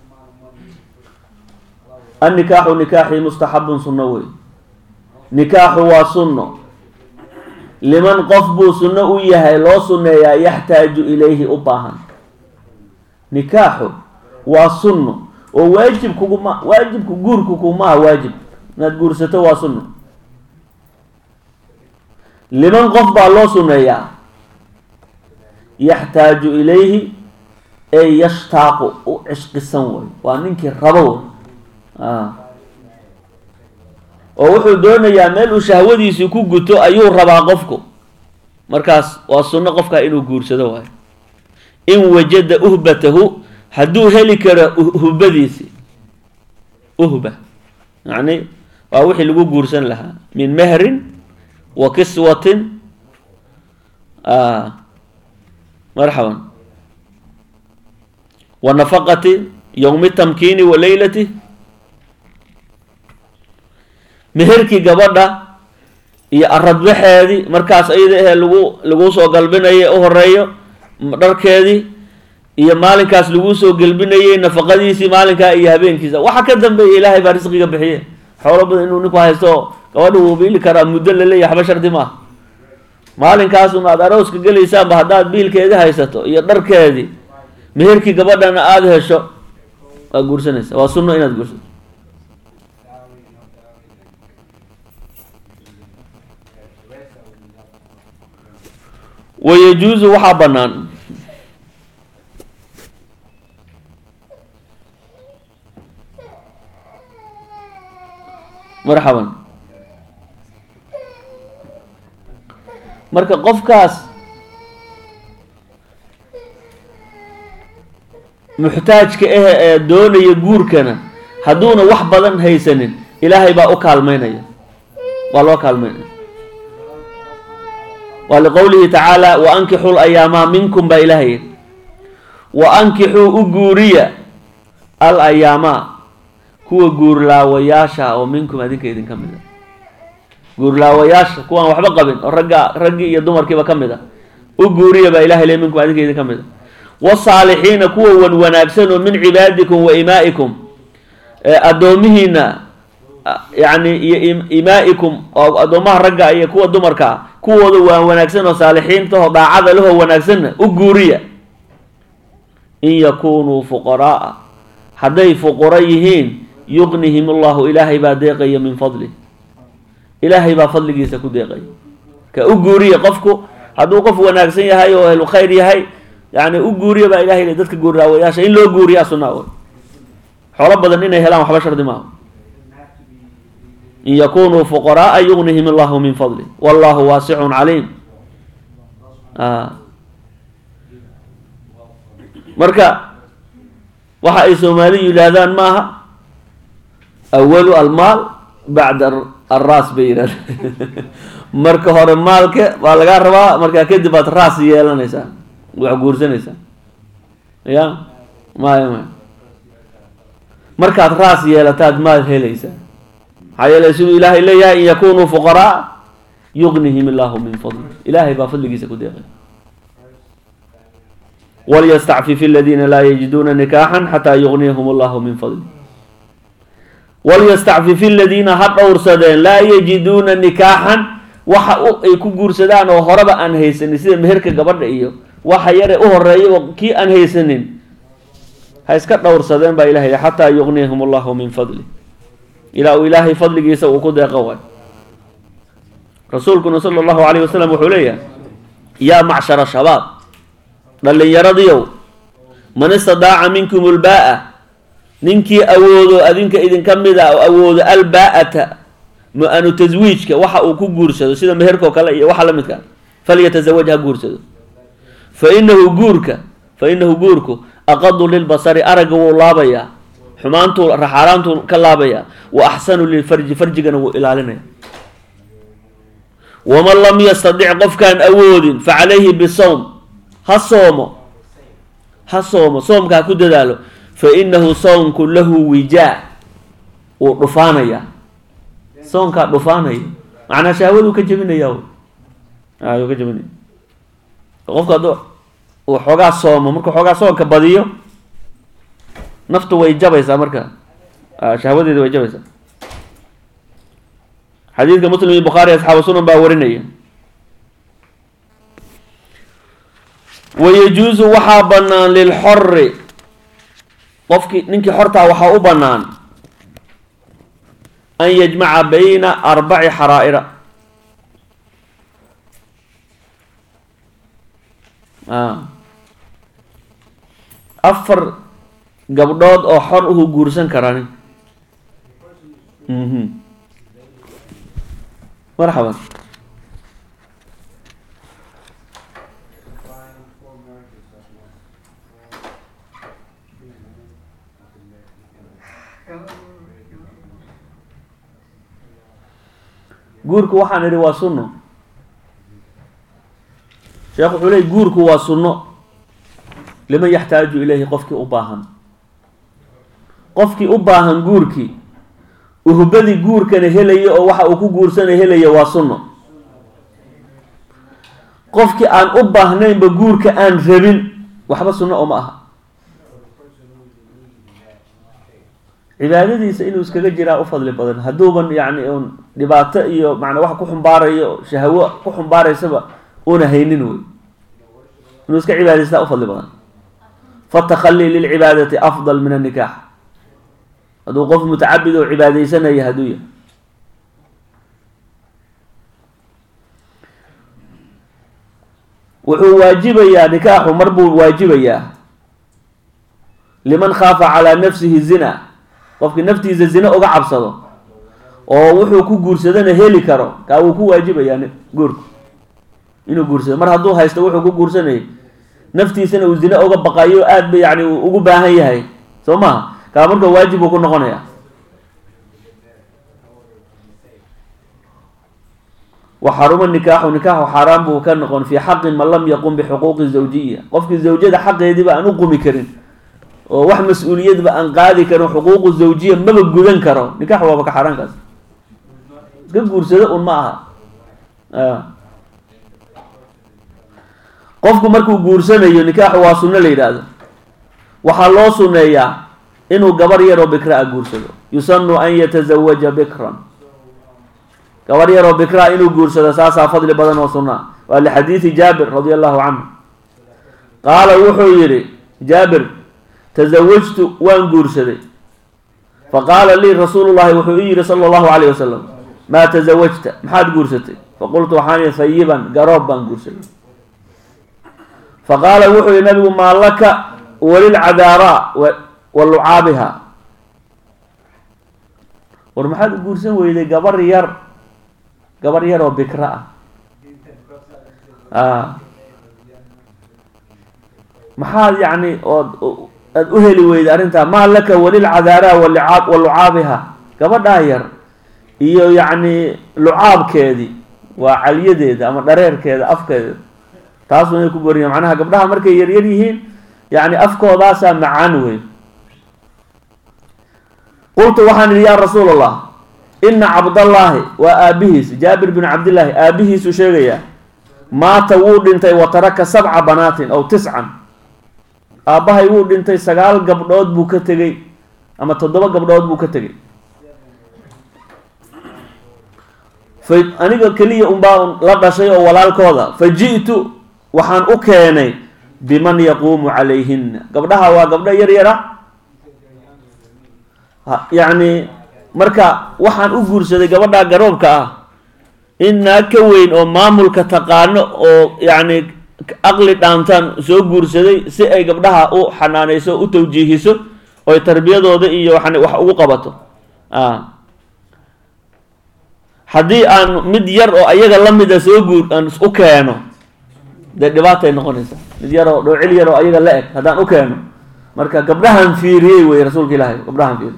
النكاح نكاحي مستحب سنوي نكاح وسنة لمن قفب سنة وياها لو سنة يحتاج إليه أباها نكاح وسنة وواجب كوما واجب كجور كوما واجب نتجور ستوا سنة لمن قفب الله سنة يحتاج إليه أي يشتاق عشق السنوي وأنك الربو oo wuxuu doonayaa meel uu shahwadiisu ku guto ayuu rabaa qofku markaas waa sunno qofka inuu guursado waay in wajada uhbatahu haduu heli karo uhbadiisi uhba yani waa wixii lagu guursan lahaa min mahrin wa kiswatin marhaban wa nafaqati yawmi tamkini wa laylati meherkii gabadha iyo aradbaxeedii markaas ayada lagu soo galbinayay oo horeeyo dharkeedii iyo maalinkaas lagu soo galbinayay nafaqadiisii maalinka iyo habeenkiisa waxa ka dambeeyay ilaahay baa risqiga bixiye xoolo badan inuu ninku haysto gabadhu uu biili karaa muddo la leeyahay waxba shardi ma maalinkaas unaad arooska gelaysaanba haddaad biilkeedii haysato iyo dharkeedii meherkii gabadhana aada hesho waa guursanaysa. waa sunno inaad guursato. wayajuusu waxaa bannaan marxaban marka qofkaas muxtaajka ah ee doonaya guurkana hadduuna wax badan haysanin ilaahay baa u kaalmaynaya, waa loo kaalmaynaya. waa liqowlihi tacaala wa ankixuu layaamaa minkum baa ilaahay yidhi, wa ankixuu u guuriya al ayaamaa kuwa guurlaawayaasha oo minkum adinka idinka mid a. guurlaawayaasha kuwaan waxba qabin oo raggii iyo dumarkiiba ka mid a u guuriya baa ilahay le minkum adinka idinka mid a. wasaalixiina kuwa wan wanaagsan oo min cibaadikum wa imaa'ikum addoomihiina yani iyo imaa'ikum oo addoomaha ragga iyo kuwa dumarka ah kuwooda waa wanaagsan oo saalixiintaho daacada lahoo wanaagsanna u guuriya. in yakunuu fuqaraaa hadday fuqaro yihiin yuqnihim allahu ilaahay baa deeqaya min fadlih, ilaahay baa fadligiisa ku deeqaya. ka u guuriya qofku hadduu qof wanaagsan yahay oo ahlu khayr yahay yani u guuriya baa ilahay le dadka guurlaawayaasha in loo guuriyaa sunna wey. xoolo badan inay helaan waxba shardi maaha. in yakunuu fuqaraaa yugnihim allahu min fadlih wallahu waasicun caliim. marka waxa ay soomaaliyu yidhaahdaan maaha awalu almaal bacda alraas bay yidhahdaan. marka hore maalka waa lagaa rabaa, markaa kadib baad raas yeelanaysaa, wax guursanaysaa. ya maya markaad raas yeelataad maal helaysaa. maxaa yeelay siduu ilaahay leeyahay in yakunuu fuqaraa yugnihim illaahu min fadli, ilaahay baa fadligiisa ku deeqay. walyastacfif aladiina laa yajiduuna nikaaxan xataa yugniyahum allahu min fadli. walyastacfif aladiina ha dhowrsadeen laa yajiduuna nikaaxan waxa ay ku guursadaan oo horeba aan haysanin sida meherka gabadha iyo waxa yare u horeeya kii aan haysanin ha iska dhowrsadeen baa ilahay xataa yugniyahum allahu min fadli, ilaa uu ilaahay fadligiisa uu ku deeqo waay. rasuulkuna sala allahu alayh wasalam wuxuu leeyahay yaa macshara shabaab, dhallinyaradiyow, man istadaaca minkum ulbaa'a ninkii awoodo adinka idinka mid a oo awoodo albaa'ata mu-anu taswiijka waxa uu ku guursado sida meherkao kale iyo waxa la midka falyatazawaj ha guursado. fa inahu guurku aqadu lilbasari aragga wuu laabayaa, xumaantuu raxaaraantuu ka laabayaa, wa axsanu lilfarji farjigana wuu ilaalinaya. waman lam yastadic qofkaan awoodin fa calayhi bisawm ha soomo soomka ha ku dadaalo. fa inahu soomku lahu wijaa wuu dhufaanayaa, soonkaa dhufaanaya macnaa shahwaduu ka jebinaya wuu ka jebinaya. qofka hadduu uu xoogaa soomo, markuu xoogaa soonka badiyo naftu way jabaysaa, marka shahwadeeda way jabaysaa. xadiidka muslim iyo bukhaari asxaabu sunan baa warinaya. wayajuusu waxaa bannaan lilxori qofkii ninkii xortaa waxaa u bannaan an yajmaca bayna arbaci xaraa'ira afar gabdhood oo xor uhu guursan karani. marxaban guurku waxaan idhi waa sunno. sheekh wuxuu leey guurku waa sunno liman yaxtaaju ilayhi qofkii u baahan. qofkii u baahan guurkii uhubadii guurkana helaya oo waxa uu ku guursana helaya waa sunno. qofkii aan u baahnaynba guurka aan rabin waxba sunno oo ma aha. cibaadadiisa inuu iskaga jiraa u fadli badan hadduuban yani un dhibaato iyo macnaa wax ku xumbaarayo shahwo ku xumbaaraysaba una haynin wey inuu iska cibaadaystaa u fadli badan fatakhalii lilcibaadati afdal min annikaax hadduu qof mutacabid oo cibaadaysanaya hadduu yahay wuxuu waajibayaa nikaaxu mar buu waajibayaa liman khaafa calaa nafsihi zina qofkii naftiisa zina uga cabsado oo wuxuu ku guursadana heli karo kaa wuu ku waajibayaa guurku inuu guursado mar hadduu haysto wuxuu ku guursanayay naftiisana uu zina uga baqayo aad ba yani ugu baahan yahay soo maha kaa marka waajib buu ku noqonaya waxaruma nikaaxu nikaaxu xaaraan buu ka noqon fii xaqin man lam yaqum bixuquuqi zawjiya qofkii zawjada xaqeediiba aan u qumi karin oo wax mas-uuliyadba aan qaadi karin xuquuqu zawjiya maba gudan karo nikax waaba ka xaaraankaas iska guursado un ma aha qofku markuu guursanayo nikaaxu waa sunno la yidhaahdo waxaa loo sunneeyaa inuu gabar yaroo bikra a guursado yusanu an yatazawaja bikran gabar yaroo bikraa inuu guursado saasaa fadli badan oo sunna waa lixadiidi jaabir radia allahu canhu qaala wuxuu yidhi jaabir tasawajtu waan guursaday faqaala lii rasuulu llahi wuxuu ii yihi sala allahu calayh wasalam maa tasawajta maxaad guursatay faqultu waxaan ihi hayiban garoob baan guursaday faqaala wuxuu yihi nabigu maa laka walilcadaaraa wa lucaabiha war maxaad u guursan weyday gabar yar oo bikra ah maxaad yani aad u heli weyday arrintaa maa laka walilcadaaraa wa lucaabiha gabadhaa yar iyo yacni lucaabkeedii waa calyadeeda ama dhareerkeeda afkeeda taasuu inay ku boriya macnaha gabdhaha markay yaryar yihiin yani afkoodaasaa macaan weyn qultu waxaan idhi yaa rasuul allah ina cabdallaahi waa aabihiis jaabir bin cabdillaahi aabihiisuu sheegayaa maata wuu dhintay wa taraka 7 banaatin aw 9 aabbahay wuu dhintay 9 gabdhood buu ka tegey ama 7 gabdhood buu ka tegey aniga keliya unbaa la dhashay oo walaalkooda fa ji'tu waxaan u keenay biman yaquumu calayhinna gabdhaha waa gabdho yaryara yacni marka waxaan u guursaday gabadhaa garoobka ah in naag ka weyn oo maamulka taqaano oo yacni aqli dhaantaan soo guursaday si ay gabdhaha u xanaanayso u tawjiihiso oy tarbiyadooda iyo wax ugu qabato haddii aan mid yar oo ayaga la mida aan u keeno dee dhibaatay noqonaysa mid yaroo dhoocil yar oo ayaga la eg haddaan u keeno marka gabdhahan fiiriyey wey rasuulka ilaahay gabdhahan fiiriy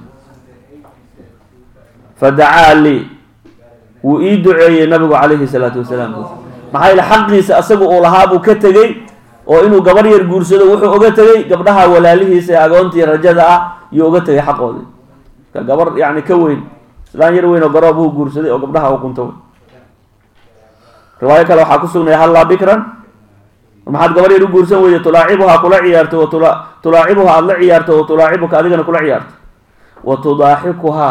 fadacaa lii wuu ii duceeyey nabigu calayhi salaatu wasalaam maxaa yile xaqiisa asaga uu lahaa buu ka tegey oo inuu gabar yar guursado wuxuu oga tegey gabdhaha walaalihiisa ee agoontii rajada ah iyuu oga tegay xaqoodii ka gabar yani ka weyn islaan yar weyn oo garoob uu guursaday oo gabdhaha u qunto wey riwaayo kale waxaa ku sugnaya hallaa bikran maxaad gabar yar u guursan weyday tulaacibuhaa kula ciyaarto tulaacibuhaa aada la ciyaarto wa tulaacibuka adigana kula ciyaarto wa tudaaxikuhaa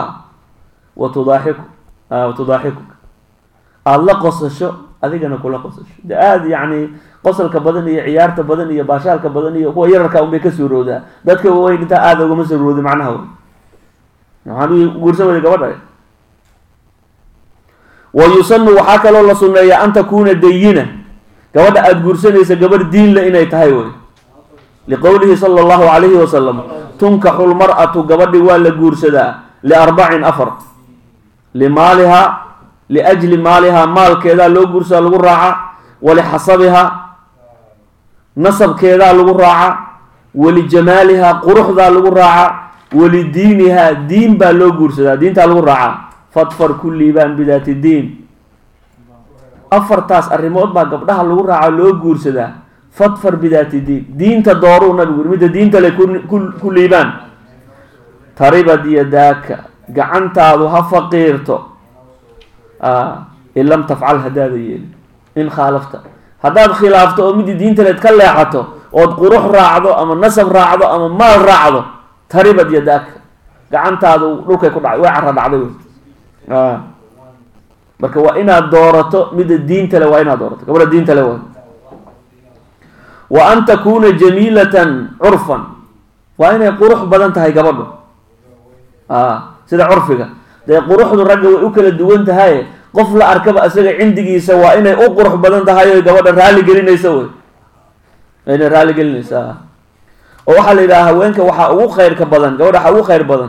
watudaaxikuka aada la qosasho adigana kula qosasho de aada yacni qosalka badan iyo ciyaarta badan iyo baashaalka badan iyo kuwa yararka unbay ka suuroodaa dadka waaweyn intaa aada ugama suuroodi macnaha wey maxaan u guursan weyday gabadha wa yusanu waxaa kaloo la sunneeyaa an takuuna dayina gabadha aada guursanaysa gabar diinle inay tahay wey liqowlihi sala allahu calayhi wasalam tunkaxu lmar'atu gabadhi waa la guursadaa liarbacin 4 limaalihaa liajli maalihaa maalkeedaa loo guursadaa lagu raaca walixasabihaa nasabkeedaa lagu raaca walijamaalihaa quruxdaa lagu raaca walidiinihaa diin baa loo guursadaa diintaa lagu raaca fadfar kulliibaan bidaati diin 4taas arrimood baa gabdhaha lagu raaca loo guursadaa fadfar bidaati diin diinta dooruu nabigu yiri midda diinta le ku liibaan taribad yadaaka gacantaadu ha faqiirto in lam tafcal haddaada yeelin in khaalafta haddaad khilaafto oo midii diinta leed ka leexato ood qurux raacdo ama nasab raacdo ama maal raacdo taribad yadaaka gacantaadu dhulkay ku dhacday way cara dhacday wey marka waa inaad doorato midda diinta le, waa inaad doorato gabadha diinta le way. wa an takuna jamiilatan curfan, waa inay qurux badan tahay gabadhu, sida curfiga dee quruxdu ragga way u kala duwan tahay, qof la arkaba isaga cindigiisa waa inay u qurux badan tahay o gabadha raali gelinaysa wey, inay raali gelinaysa. oo waxaa la yidhaha haweenka waxaa ugu khayrka badan, gabadha waxaa ugu khayr badan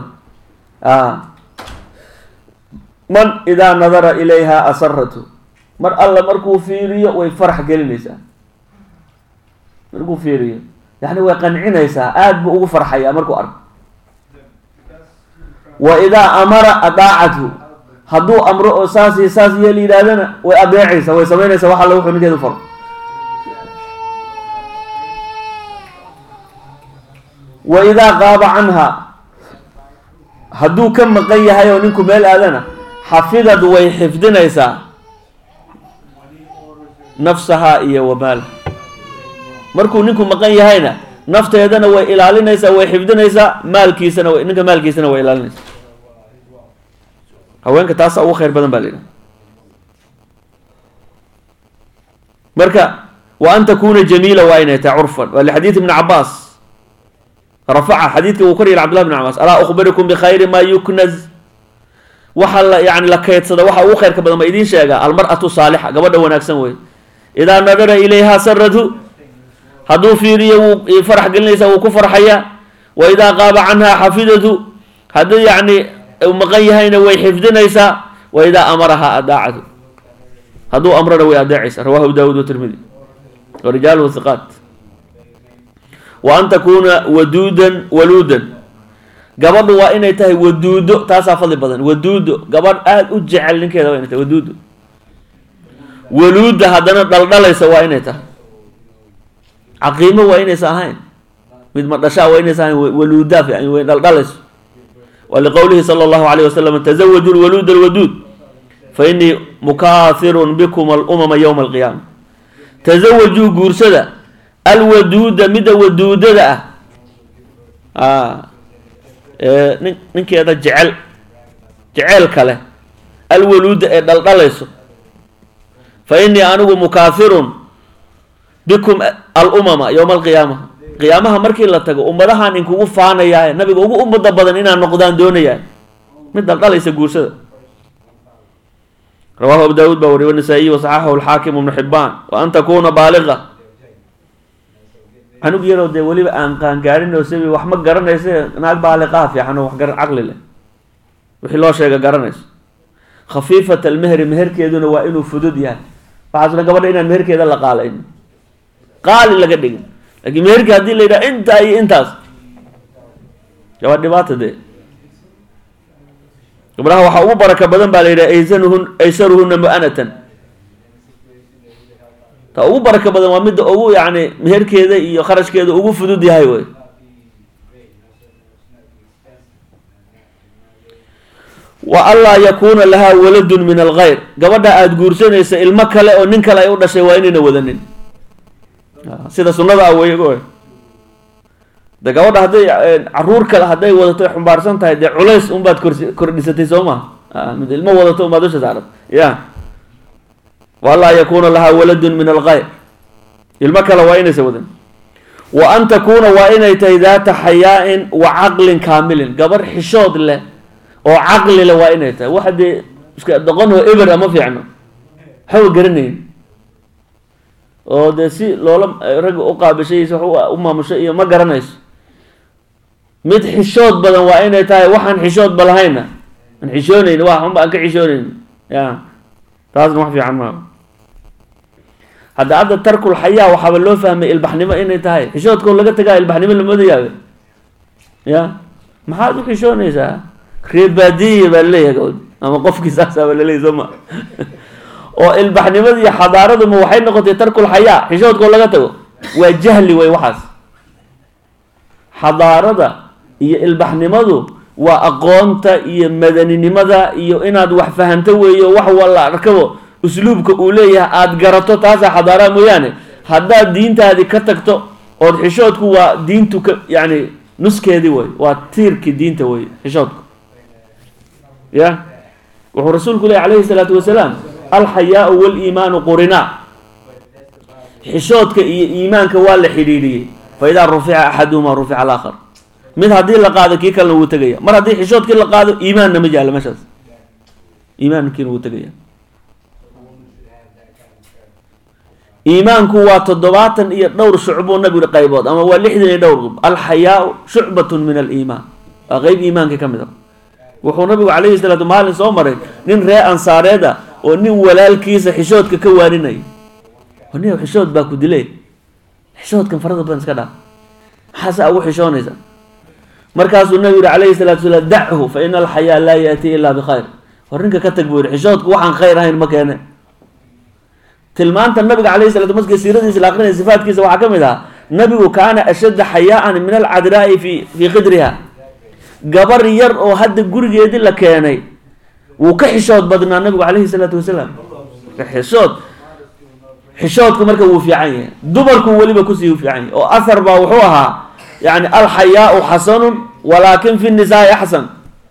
man idaa nadara ilayha asaratu, mar alla markuu fiiriyo way farax gelinaysaa, markuu fiiriyo yani way qancinaysaa, aada buu ugu farxayaa markuu arko. wa idaa amara adaacathu, hadduu amro oo saas iyo saas yeel yidhaahdana way adeecaysaa, way samaynaysaa wax alla wuxuu ninkeedu faro. wa idaa qaaba canha, hadduu ka maqan yahay oo ninku meel aadana xafidad way xifdinaysaa nafsahaa iyo wamaalaha, markuu ninku maqan yahayna nafteedana way ilaalinaysaa, way xifdinaysaa, maalkiisana ninka maalkiisana way ilaalinaysaa. haweenka taasa ugu khayr badan baa la yidhaha. marka wa an takuna jamiila waa inay tahay curfan, waa lixadiid ibni cabaas rafaca, xadiidka uu kor yiri cabdullah ibn cabaas, alaa ukhbirukum bikhayri ma yuknaz, waxa la yani la kaydsada waxa ugu khayrka badan ma idiin sheegaa, almar'atu saalixa, gabadha wanaagsan wey, idaa nadara ilayha saratu, hadduu fiiriyo wuu farax gelinaysaa, wuu ku farxaya. wa idaa qaaba canha xafidatu, hadduu yani maqan yahayna way xifdinaysaa. wa idaa amaraha adaacatu, hadduu amrana way adeecaysaa. rawahu abu daawud watirmidi wa rijaaluhu hiqaat. wa an takuna waduudan waluudan, gabadhu waa inay tahay waduudo, taasaa fadli badan, waduudo, gabadh aada u jecel ninkeeda waa inay tahay waduudo. waluuda haddana dhaldhalaysa waa inay tahay, caqiimo waa inaysa ahayn, mid madhashaa waa inaysa ahayn, waluudaa way dhaldhalayso. wa liqowlihi sala allahu alayh wasalam tazawaju lwaluuda alwaduud fa inii mukaahirun bikum alumama yowma alqiyaama. tazawajuu guursada alwaduuda midda waduudada ninkeeda jeceelka leh, alwaluuda ee dhaldhalayso, fa inii anigu mukaahirun bikum alumama yowma alqiyaama, qiyaamaha markii la tago ummadahaan inkugu faanayaa, nabiga ugu ummada badan inaan noqdaan doonayaa, mid dhaldhalaysa guursada. rawahu abu daawud baa wariye wanasaa'iyi wasaxaxahu alxaakim ibnu xibaan. wa an takuna baaliqa, anug yaroo dee weliba aan qaangaarin oo sabi wax ma garanaysa, naag baaliqaha fiican oo wax caqli leh, wixii loo sheega garanayso. khafiifat almehri, meherkeeduna waa inuu fudud yahay, waxaas dhan gabadha inaan meherkeeda la qaalayn, qaali laga dhigin, laakiin meherkii haddii la yidhaha intaa iyo intaas, waa dhibaata dee. gabdhaha waxaa ugu baraka badan baa la yidhaha aysaruhuna mu'anatan, ta ugu baraka badan waa midda ugu yani meherkeeda iyo kharashkeeda ugu fudud yahay wey. wa anlaa yakuuna lahaa waladun min alkhayr, gabadha aada guursanaysa ilmo kale oo nin kale ay u dhashay waa inayna wadanin, sida sunnada ah wey. de gabadha hadday caruur kale hadday wadato ay xumbaarsan tahay, dee culays unbaad kordhisatay soo maha, mid ilmo wadato unbaad usha saarat ya. waanlaa yakuuna lahaa waladun min alkhayr, ilmo kale waa inaysa wadan. wa an takuuna waa inay tahay daata xayaa-in wa caqlin kaamilin, gabar xishood leh oo caqli leh waa inay tahay, waxa dee iska doqonoo eber ama fiicno, waxba garanayn, oo dee si loola ragga u qaabishaysa wax u maamusho iyo ma garanayso. mid xishood badan waa inay tahay, waxaan xishoodba lahayna aan xishoonayn, waxunba aan ka xishoonayn ya, taasna wax fiican maa. hadda tarkul xayaa waxaaba loo fahmay ilbaxnimo inay tahay, xishoodkoo laga tagaa ilbaxnimo lamooda yaabe ya. maxaad u xishoonaysaa? reebaadiya baa laleeyahay gabad, ama qofkii saasaaba laleeyahy soo ma oo ilbaxnimada iyo xadaaraduma waxay noqotay tarkul xayaa, xishoodkoo laga tago, waa jahli wey waxaas. xadaarada iyo ilbaxnimadu waa aqoonta iyo madaninimada iyo inaad wax fahanto weeyo, wax walla arkabo usluubka uu leeyahay aada garato, taasaa xadaaraha mooyaane haddaad diintaadii ka tagto ood xishoodku waa diintu ka yani nuskeedii wey, waa tiirkii diinta wey xishoodku ya. وهو رسولك عليه الصلاة والسلام الحياء والإيمان قرنا حشودك إيمانك والله حريري فإذا رفع أحدهما رفع الآخر من هذه اللقاء كي كان لو تجيا مر هذه حشودك اللقاء إيمان نمجال مشاز إيمان كي لو تجيا إيمانك هو تضباطا دور شعب النبي القيبات أما هو لحد دور الحياء شعبة من الإيمان غيب إيمانك كم وحو النبي عليه الصلاة والسلام صومرين نين رأى أنصار هذا ونين ولا الكيس حشود ككواريني ونين حشود باكو دلي حشود كان فرض بنس كذا حاسة أو حشون إذا مركز النبي عليه الصلاة والسلام دعه فإن الحياة لا يأتي إلا بخير ورنك كتكبر حشود وحن خير هاي المكان تلمان النبي عليه الصلاة والسلام سيرة الآخرين صفات كيس وحكمها النبي كان أشد حياء من العذراء في قدرها قبر ير أو حد جورج يدل كياني وكحشود بدنا النبي عليه الصلاة والسلام حشود كمركب في عينه دبركم ولي بكسي في عينه وأثر بوحوها يعني الحياء حسن ولكن في النساء حسن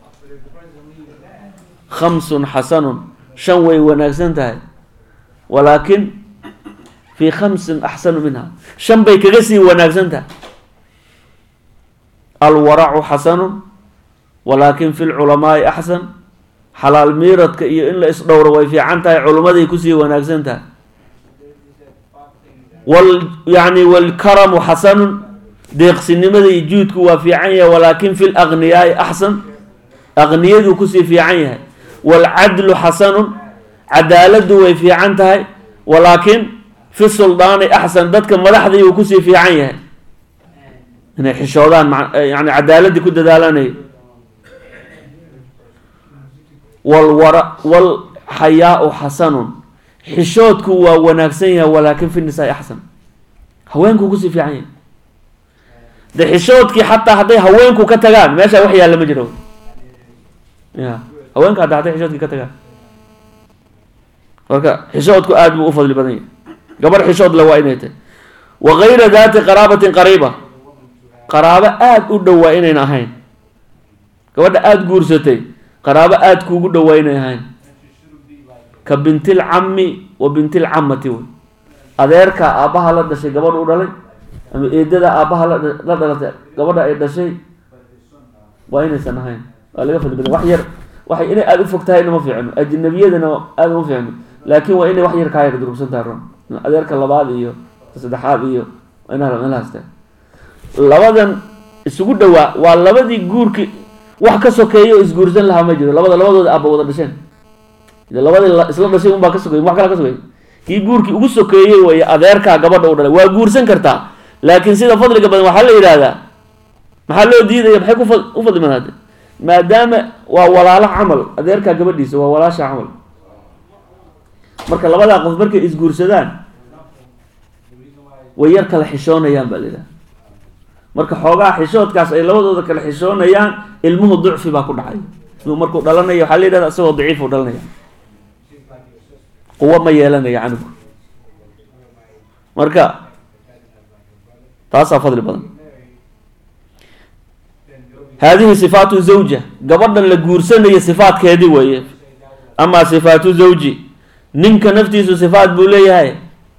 5 حسن شنوي ونكسنتها ولكن في 5 أحسن منها شنبي كغسي ونكسنتها الورع حسن ولكن في العلماء أحسن حلال ميرتك إلا إصدور ويفي عنتها علماء كسي ونكسنتها يعني والكرم حسن ديق سنمة يجودك وفي عينها ولكن في الأغنياء أحسن أغنياء كسي في عينها والعدل حسن عدالة وفي عنتها ولكن في السلطان أحسن ذاتك ملحظي وكسي في عينها هنا حشودان يعني عدالة كده دالاني والحياء حسن حشودك وناكسيها ولكن في النساء أحسن هوينكو كسي في عين ده حشودك حتى هدي هوينكو كتغان ماشا وحيا لما جرو يا هوينك هدي حشودك كتغان حشودك آدم أفضل بدني قبر حشود لوائنيته وغير ذات قرابة قريبة قرابة آد أدوائين أهين قبر آد قرستي قرابة آد كوكو دوائين أهين كبنت العم وبنت العمة أذيرك أباها لا دشي قبر أولي أما إيدادا أباها لا دلت قبر إيدا شيء وين سنهين قال يفضل بدي وحي إني آد فكتها إنه ما في عنه أجنبية إنه آد ما في عنه لكن وإني وحي ركاية قدروا بسنتها أذيرك اللباد إيو تصدحات إيو وإنها لما هسته labadan isugu dhawaa waa labadii guurki wax ka sokeeyo isguursan laha ma jiro labadooda abba wada dhasheen labadii isla dhashay un baa ka sokeeyay wax kala ka sokeeyay kii guurki ugu sokeeyay way adeerka gabadha u dhalay waa guursan kartaa laakiin sida fadliga badan waxa la yiraahdaa maxaa loo diiday maxay u fadli manaade maadaama waa walaalo camal adeerka gabadhiisa waa walaasha camal marka labada qof markay isguursadaan way yar kala xishoonayaan baa leeyahay marka xoogaa xishoodkaas ay labadooda kala xishoonayaan ilmuhu ducfi baa ku dhacay inuu markuu dhalanayo waxa la yiraahdaa asagoo daciif u dhalanaya quwa ma yeelanayo canugu marka taasaa fadli badan هذه صفات زوجة قبضنا لجورسنا هي صفات كهذه وهي أما صفات زوجي ننك نفتيس صفات بولي هاي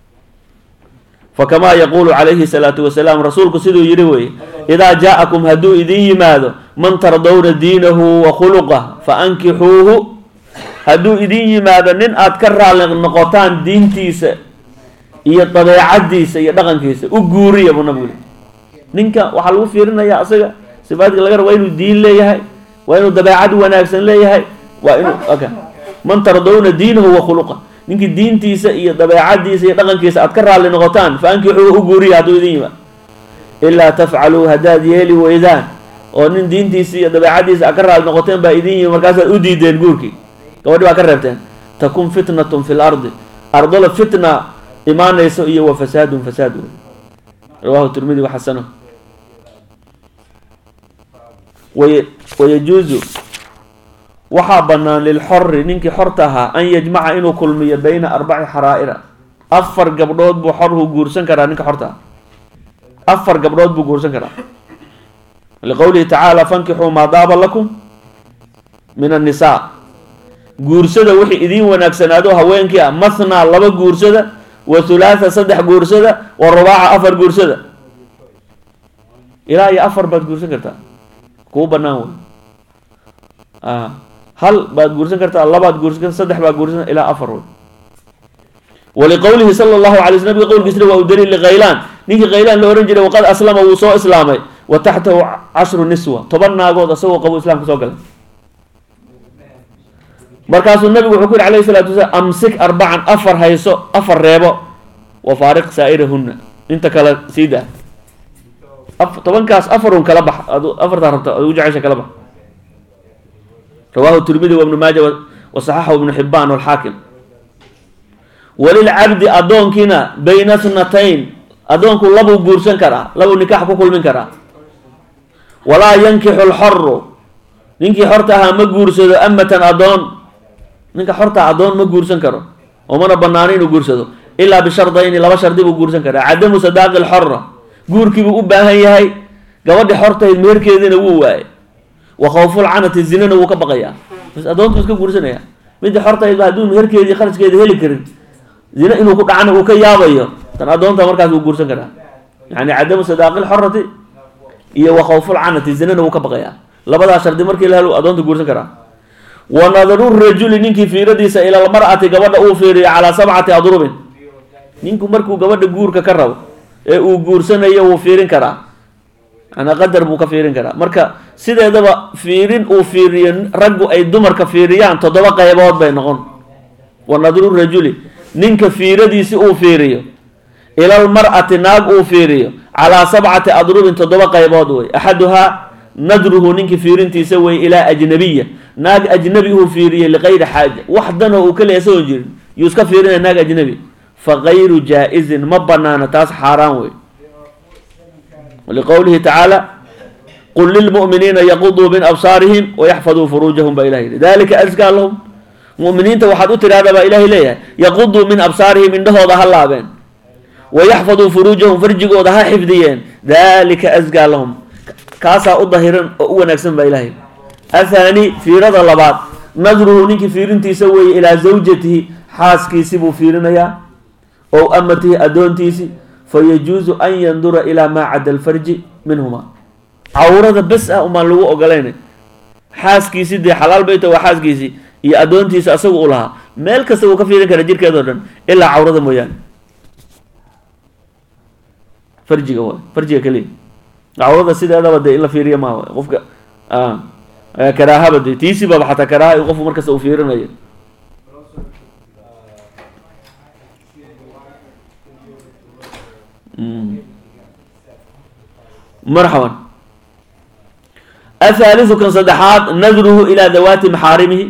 فكما يقول عليه الصلاة والسلام رسولك سيدو يروي إذا جاءكم هدو إذي ماذا من ترضون دينه وخلقه فأنكحوه هدو إذي ماذا نن أتكرر لنقطان دين تيس هي طبيعة ديس هي دغن كيس أقوري يا أبو نبولي ننك وحلو فيرنا يا أصيغا صفات لغير وينو دين ليهاي وينو طبيعة وناكسن ليهاي وينو أكا من ترضون دينه وخلقه نينك دين تيسا إيا طبيعات ديسا إيا دغن كيسا أتكرر لنغطان فأنكحوه أقوري هدو إذيما إلا تفعلوا هداد يلي وإذان ونين دين تيسا إيا طبيعات ديسا أكرر لنغطان با إذيما مركزا أدي دين قوركي كودي أكررتين تكون فتنة في الأرض أرض فتنة إيمان يسو إيا وفساد فساد رواه الترمذي وحسنه ويجوز وحابنا للحر نينك حرتها أن يجمع إنه كل مية بين 4 حرائر أفر قبضات بحره جورسن كرا نينك حرتها أفر قبضات بجورسن كرا لقوله تعالى فانكحوا ما طاب لكم من النساء guursada wixii idiin wanaagsanaado haweenkii ah mathnaa laba guursada wa thulaatha saddex guursada wa rubaaca afar guursada ilaa iyo afar baad guursan kartaa kuu banaan wey hal baad guursan kartaa labaad guursan kartaa saddex baad guursan ilaa afar wey waliqowlihi sala allahu alay sl nabiga qowlkiisna waa u daliil likhaylaan ninkii khaylaan la ohan jiray waqad aslama wuu soo islaamay wa taxtahu 10 niswa 10 naagood asagoo qabo islaamka soo galay markaasuu nabigu wuxuu ku yidhi alayhi salaatu wasalaam amsik arbacan afar hayso afar reebo wa faariq saa'irahunna inta kale sii daa tobankaas afarun kala bax afartaa rabta ad ugu jecesha kala bax rawaahu tirmidi wa ibnu maaja wa saxaxahu ibnu xibaan walxaakim walilcabdi addoonkiina bayna thnatayn addoonku labuu guursan karaa labuu nikaax ku kulmin karaa walaa yankixu lxoru ninkii xorta ahaa ma guursado amatan addoon ninka xorta addoon ma guursan karo oo mana banaano inuu guursado ilaa bishardayni laba shardi buu guursan karaa cadamu sadaaqi lxora guurkiibuu u baahan yahay gabadhi xortahayd meherkeediina wuu waayay wa khawfulcanati zinana wuu ka baqayaa bas addoontu iska guursanaya midii xortahaydba hadduu meherkeedii kharajkeeda heli karin zina inuu ku dhacana uu ka yaabayo tan addoonta markaas wuu guursan karaa yani cadamu sadaaqi lxorati iyo wa khawfulcanati zinana wuu ka baqayaa labadaa shardi markii la helo addoonta guursan karaa wa nadaru rajuli ninkii fiiradiisa ila almar'ati gabadha uu fiiriyo calaa 7 adrubin ninku markuu gabadha guurka ka rabo ee uu guursanayo wuu fiirin karaa yani qadar buu ka fiirin karaa marka sideedaba fiirin uu fiiriyo raggu ay dumarka fiiriyaan 7 qaybood bay noqon wa nadaru rajuli ninka fiiradiisi uu fiiriyo ila almar'ati naag uu fiiriyo calaa 7 adrubin 7 qaybood wey axaduhaa nadruhu ninkii fiirintiisa wey ilaa ajnabiya naag ajnabi uu fiiriyey liqayri xaaja wax danoo uu kale isagoo jirin yuu iska fiirinaya naag ajnabi fa gayru jaa-izin ma banaana taas xaaraan wey liqowlihi tacaala qul lilmu'miniina yaquduu min absaarihim wayaxfaduu furuujahum baa ilaha yidhi dalika askaa lahum mu'miniinta waxaad u tidhahdaa baa ilaahay leeyahay yaquduu min absaarihim indhahooda ha laabeen wayaxfaduu furuujahum farjigooda ha xifdiyeen dalika askaa lahum kaasaa u dahiran oo u wanaagsan baa ilaahay athani fiirada labaad nadruhu ninkii fiirintiisa weeye ilaa zawjatihi xaaskiisi buu fiirinayaa ow amatihi addoontiisi fayajuusu an yandura ilaa maa cadda alfarji minhuma cawrada bes ah umaan lagu ogolaynay xaaskiisi dee xalaal bayta waa xaaskiisii iyo addoontiisa asagu u lahaa meel kasta wuu ka fiirin karaa jirkeedao dhan ilaa cawrada mooyaane farjiga waay farjiga keliya cawrada sideedaba dee in la fiiriya maaha qofka karaahaba de tiisibaba xataa karaaha qofku markasta uu fiirinayo marxaban athaalisu kan saddexaad nadruhu ilaa dawaati maxaarimihi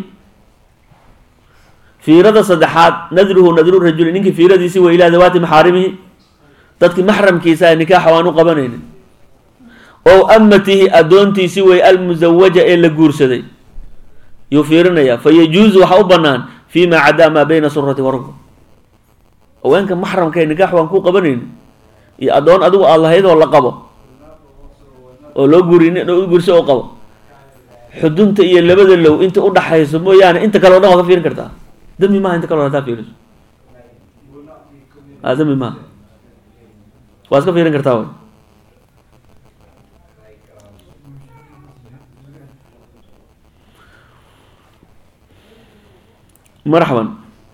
fiirada saddexaad nadruhu nadru rajuli ninkii fiiradiisi wey ilaa dawaati maxaarimihi dadkii maxramkiisa nikaaxa waan u qabanaynin ow amatihi addoontiisi wey almusawaja ee la guursaday yuu fiirinayaa fa yajuusu waxa u banaan fii maa cadaa maa bayna surati warugba haweenka maxramka ee nikaax waan ku qabanaynin iyo addoon adigu aada lahayd oo la qabo oo loo guurso oo qabo xudunta iyo labada low inta u dhaxayso mooyaane inta kale o dhan waa ka fiirin kartaa dambi maaha inta kale o hataa fiiriso dambi maaha waa iska fiirin kartaa way marxaban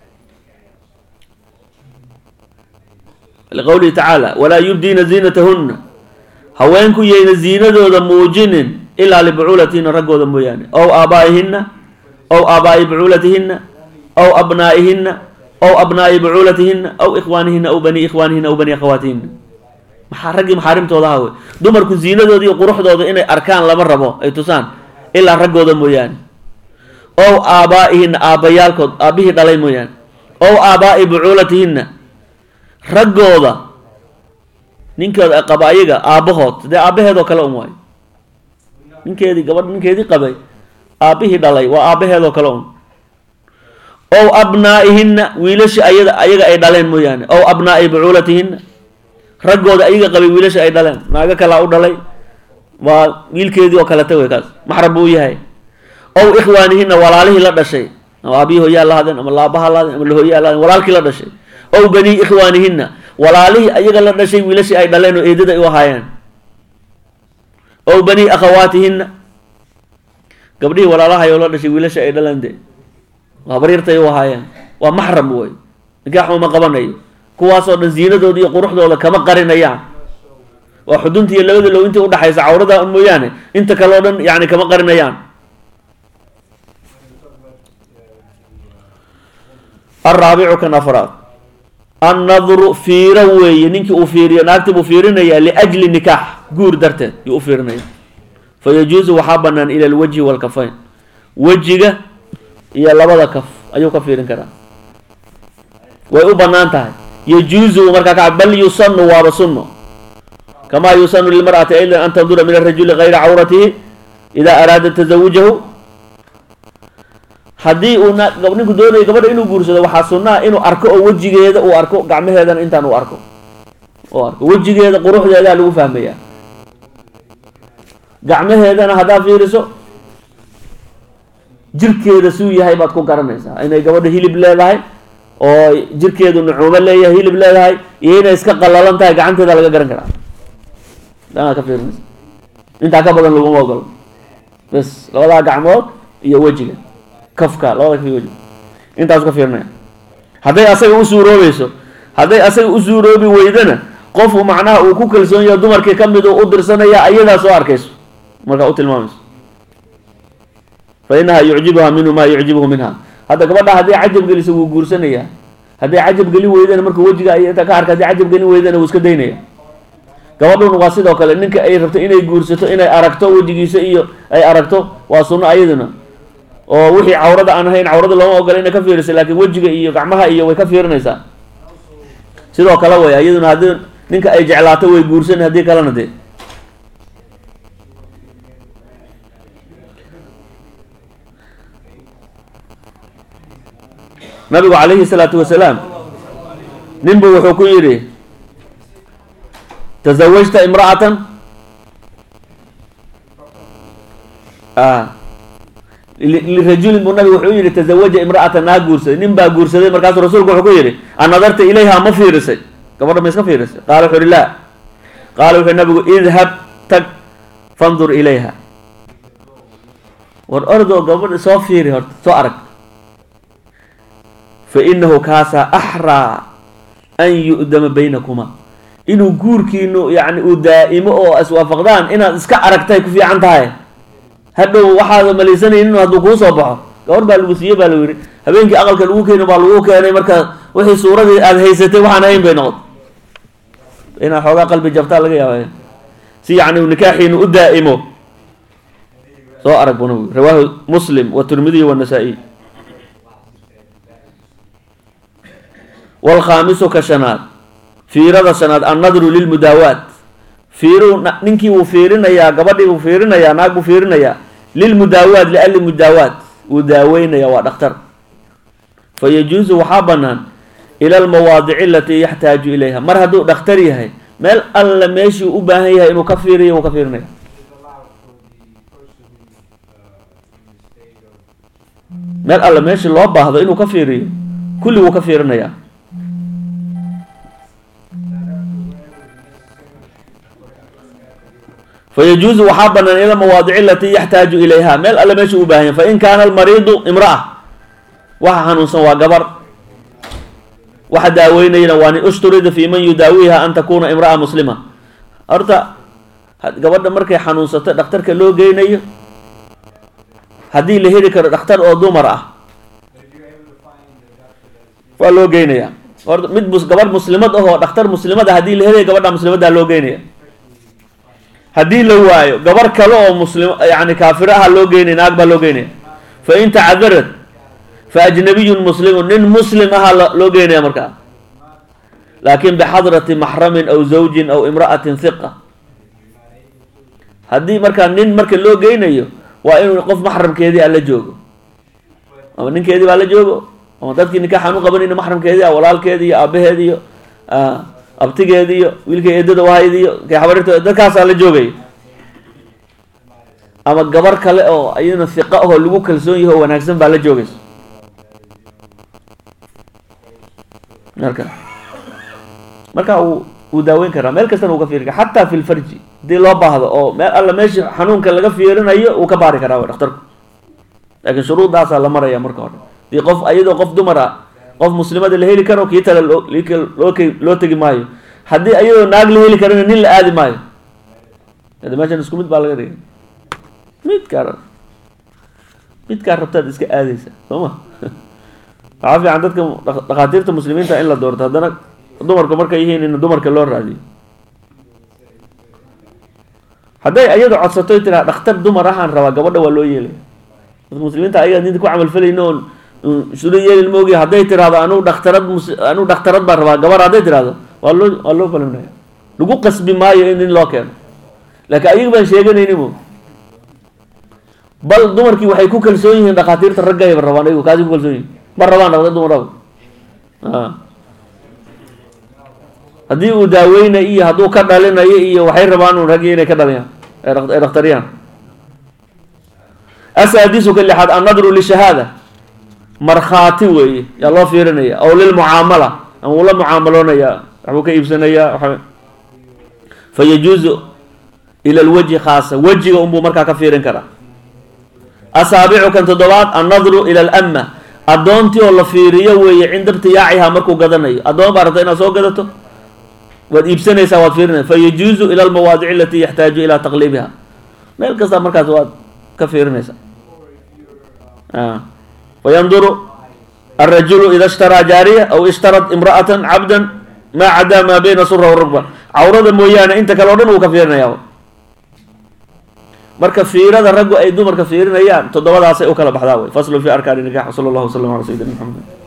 liqowlihi tacaala walaa yubdiina ziinatahunna haweenku yayna ziinadooda muujinin ilaa libucuulatihinna raggooda mooyaane ow aabaa'ihinna ow aabaa'i bucuulatihinna ow abnaa'ihinna ow abnaa'i bucuulatihinna ow ikhwaanihinna ow bani ikhwaanihinna ow bani akhawaatihinna maxaa raggii maxaarimtooda aha wey dumarku ziinadooda iyo quruxdooda inay arkaan lama rabo ay tusaan ilaa raggooda mooyaane ow aabaa'ihinna aabbayaalkood aabbihii dhalay mooyaane ow aabaa'i bucuulatihinna raggooda ninkooda qaba ayaga aabbahood dee aabbaheedoo kale un waayo ninkeedii qabay aabbihii dhalay waa aabbaheedoo kale un ow abnaa'ihinna wiilasha ayaga ay dhaleen mooyaane ow abnaa'i bucuulatihinna raggooda ayaga qabay wiilasha ay dhaleen naago kalaa u dhalay waa wiilkeedii oo kaleta wey kaas maxram buu yahay ow ikhwaanihinna walaalihii la dhashay ama aabihi hooyaa la hadeen ama laabaha la hadeen ama lahooyaa la hadeen walaalkii la dhashay ow bani ikhwaanihinna walaalihii ayaga la dhashay wiilashii ay dhaleen oo eedada ay u ahaayeen ow bani akhawaatihinna gabdhihii walaalahay oo la dhashay wiilashii ay dhaleen de habaryartay u ahaayeen waa maxram wey nikaaxu ma qabanayo kuwaasoo dhan ziinadooda iyo quruxdooda kama qarinayaan waa xudunta iyo labada low intii udhaxaysa cawrada un mooyaane inta kale o dhan yani kama qarinayaan alraabicu kan afraad annadru fiiro weeye ninkii uu fiiriyo naagti buu fiirinayaa liajli nikaax guur darteed yuu u fiirinaya fayajuusu waxaa banaan ila alwajhi walkafayn wejiga iyo labada kaf ayuu ka fiirin karaa way u banaan tahay yajuusu markaa ka bal yusanu waaba sunno kamaa yusanu lilmar'ati aydan an tandura min arajuli gayra cawratihi idaa araada tasawujahu haddii uu ninku doonayo gabadha inuu guursado waxaa sunnaa inuu arko oo wejigeeda uu arko gacmaheedana intaan uu arko wejigeeda quruxdeedaa lagu fahmayaa gacmaheedana haddaad fiiriso jirkeeda suu yahay baad ku garanaysaa inay gabadha hilib leedahay oo jirkeedu nucuumo leeyahay hilib leedahay iyo inay iska qalalan tahay gacanteeda laga garan karaa danaad ka fiirinaysa intaa ka badan laguma ogolo bes labadaa gacmood iyo wejiga kafka labada kaf iyo wejiga intaas ka fiirinaya hadday asaga u suuroobayso hadday asaga u suuroobi weydana qofu macnaha uu ku kalsoon yahay dumarkii ka mid u dirsanaya ayadaa soo arkayso markaa u tilmaamayso fa inaha yucjibuha minhu maa yucjibuhu minha hadda gabadha hadday cajab geliso wuu guursanayaa hadday cajab gelin weydana markuu wejiga ay inta ka arka hadday cajab gelin weydana wuu iska daynaya gabadhuna waa sidoo kale ninka ay rabto inay guursato inay aragto wejigiisa iyo ay aragto waa sunno ayaduna oo wixii cawrada aan ahayn cawrada looma ogola inay ka fiiriso laakiin wejiga iyo gacmaha iyo way ka fiirinaysaa sidoo kale way iyaduna haddii ninka ay jeclaato way guursan haddii kalena dee nabigu calayhi salaatu wasalaam ninbu wuxuu ku yidhi tasawajta imra'atan lirajulin buu nabigu wuxuu yidhi tazawaja imra'atan naa guursaday nin baa guursaday markaasuu rasuulku wuxuu ku yidhi anadarta ilayha ma fiirisay gabadha ma iska fiirisay qaala wuxuu yihi laa qaala wuxuu nabigu idhab tag fandur ilayha war ordoo gabadha soo fiiri horta soo arag fa inahu kaasaa axraa an yu'dama baynakuma inuu guurkiinu yani uu daa'imo oo iswaafaqdaan inaad iska aragtay ku fiican tahay hadhow waxaad malaysanaynin hadduu kuu soo baxo gabadh baa lagu siiyey baa lagu yidhi habeenkii aqalka lagu keeno baa lagu keenay marka wixii suuradii aada haysatay waxaan hayn bay noqotay inaad xoogaa qalbi jabtaa laga yaaba si yani uu nikaaxiinu u daa'imo soo arag buu nabigu rawaahu muslim watirmidiy wanasaa'iy walkhaamisu ka shanaad fiirada shanaad annadru lilmudaawaat fiiru ninkii wuu fiirinayaa gabadhii wuu fiirinayaa naag buu fiirinayaa lilmudaawaat liali mudaawaat wuu daaweynaya waa dhakhtar fa yajuusu waxaa banaan ila almawaadici alatii yaxtaaju ilayha mar hadduu dhakhtar yahay meel alla meeshuu u baahan yahay inuu ka fiiriyo wuu ka fiirinaya meel alla meeshii loo baahdo inuu ka fiiriyo kulli wuu ka fiirinayaa fayajuusu waxaa banaan ila mawaadici alatii yaxtaaju ilayha meel alle meeshuu u baahan yahay fain kaana almariidu imra'a waxa xanuunsan waa gabar waxa daaweynayana waa nin ushturida fi man yudaawiha an takuna imra'a muslima horta gabadha markay xanuunsato dhakhtarka loo geynayo haddii la heli karo dhakhtar oo dumar ah waa loo geynaya horta mid gabarh muslimad ahoo dhakhtar muslimada haddii la helayo gabadha muslimaddaa loo geynaya haddii la waayo gabar kale oo muslim yani kaafir aha loo geynaya naag baa loo geynaya fa in tacadarat fa ajnabiyun muslimun nin muslim ahaa loo geynaya markaa laakin bixadrati maxramin aw zawjin aw imra'atin hiqa haddii markaa nin marka loo geynayo waa inuu qof maxramkeedii a la joogo ama ninkeedii baa la joogo ama dadkii nikaaxaan u qabanayna maxramkeedii ah walaalkeedi iyo aabaheedi iyo abtigeedi iyo wiilkay eedada wahayd iyo kay xabarirta dadkaasaa la joogay ama gabar kale oo iyadana hiqa ahoo lagu kalsoon yahay oo wanaagsan baa la joogayso marka uu daaweyn karaa meel kastana uu ka fiirin karaa xataa fi lfarji hadii loo baahdo oo meel alla meesha xanuunka laga fiirinayo uu ka baari karaa dhakhtarku laakiin shuruudaasaa la maraya marka hore dii qof ayadoo qof dumar ah qof muslimada la heli karo kii tale loo tegi maayo haddii ayadoo naag la heli karana nin la aadi maayo hada meeshan isku mid baa laga dhigay midkaa rabtaad iska aadaysa soo ma waxaa fiican dadka dhakhaatiirta muslimiinta in la doorto haddana dumarka markay yihiin in dumarka loo raadiyo hadday ayada codsato tiraa dhakhtar dumar ahaan rabaa gabadha waa loo yeelaya dadka muslimiinta ayaga ninta ku camal falayno oon shudo yeelin moogi hadday tiraahdo anuu dhakhtarad baan rabaa gabar hadday tiraahdo waa loo falinaya lagu qasbi maayo in loo keeno laakiin ayaga baan sheeganayni mo bal dumarkii waxay ku kalsoon yihiin dhakhaatiirta raggayba rabaan ayagu kaasi ku kalsoon yihin ma rabaan dhaktar dumar raba haddii uu daaweynayo iyo hadduu ka dhalinayo iyo waxay rabaan un raggi inay ka dhaliyaan ay dhakhtariyaan asaadisuka lixaad annadru lishahaada markhaati weeye yaa loo fiirinaya aw lilmucaamala ama uu la mucaamaloonaya waxbuu ka iibsanayaa fayajuuzu ila alwajhi khaasa wejiga unbuu markaa ka fiirin karaa asaabicukan toddobaad annadru ila alama addoontii oo la fiiriyo weeye cinda ibtiyaacihaa markuu gadanayo addoon baa rabta inaad soo gadato waad iibsanaysaa waad fiirinaysa fayajuuzu ila almawaadici alatii yaxtaaju ilaa taqliibiha meel kasta markaas waad ka fiirinaysaa fayanduru alrajulu ida ishtaraa jaariya aw ishtarat imra'atan cabdan maa cadaa maa bayna sura warugba cawrada mooyaane inta kale o dhan uu ka fiirinayaa marka fiirada raggu ay dumarka fiirinayaan toddobadaasay u kala baxdaa wey faslu fi arkaani nikax sala allahu wasalam ala sayidina maxamed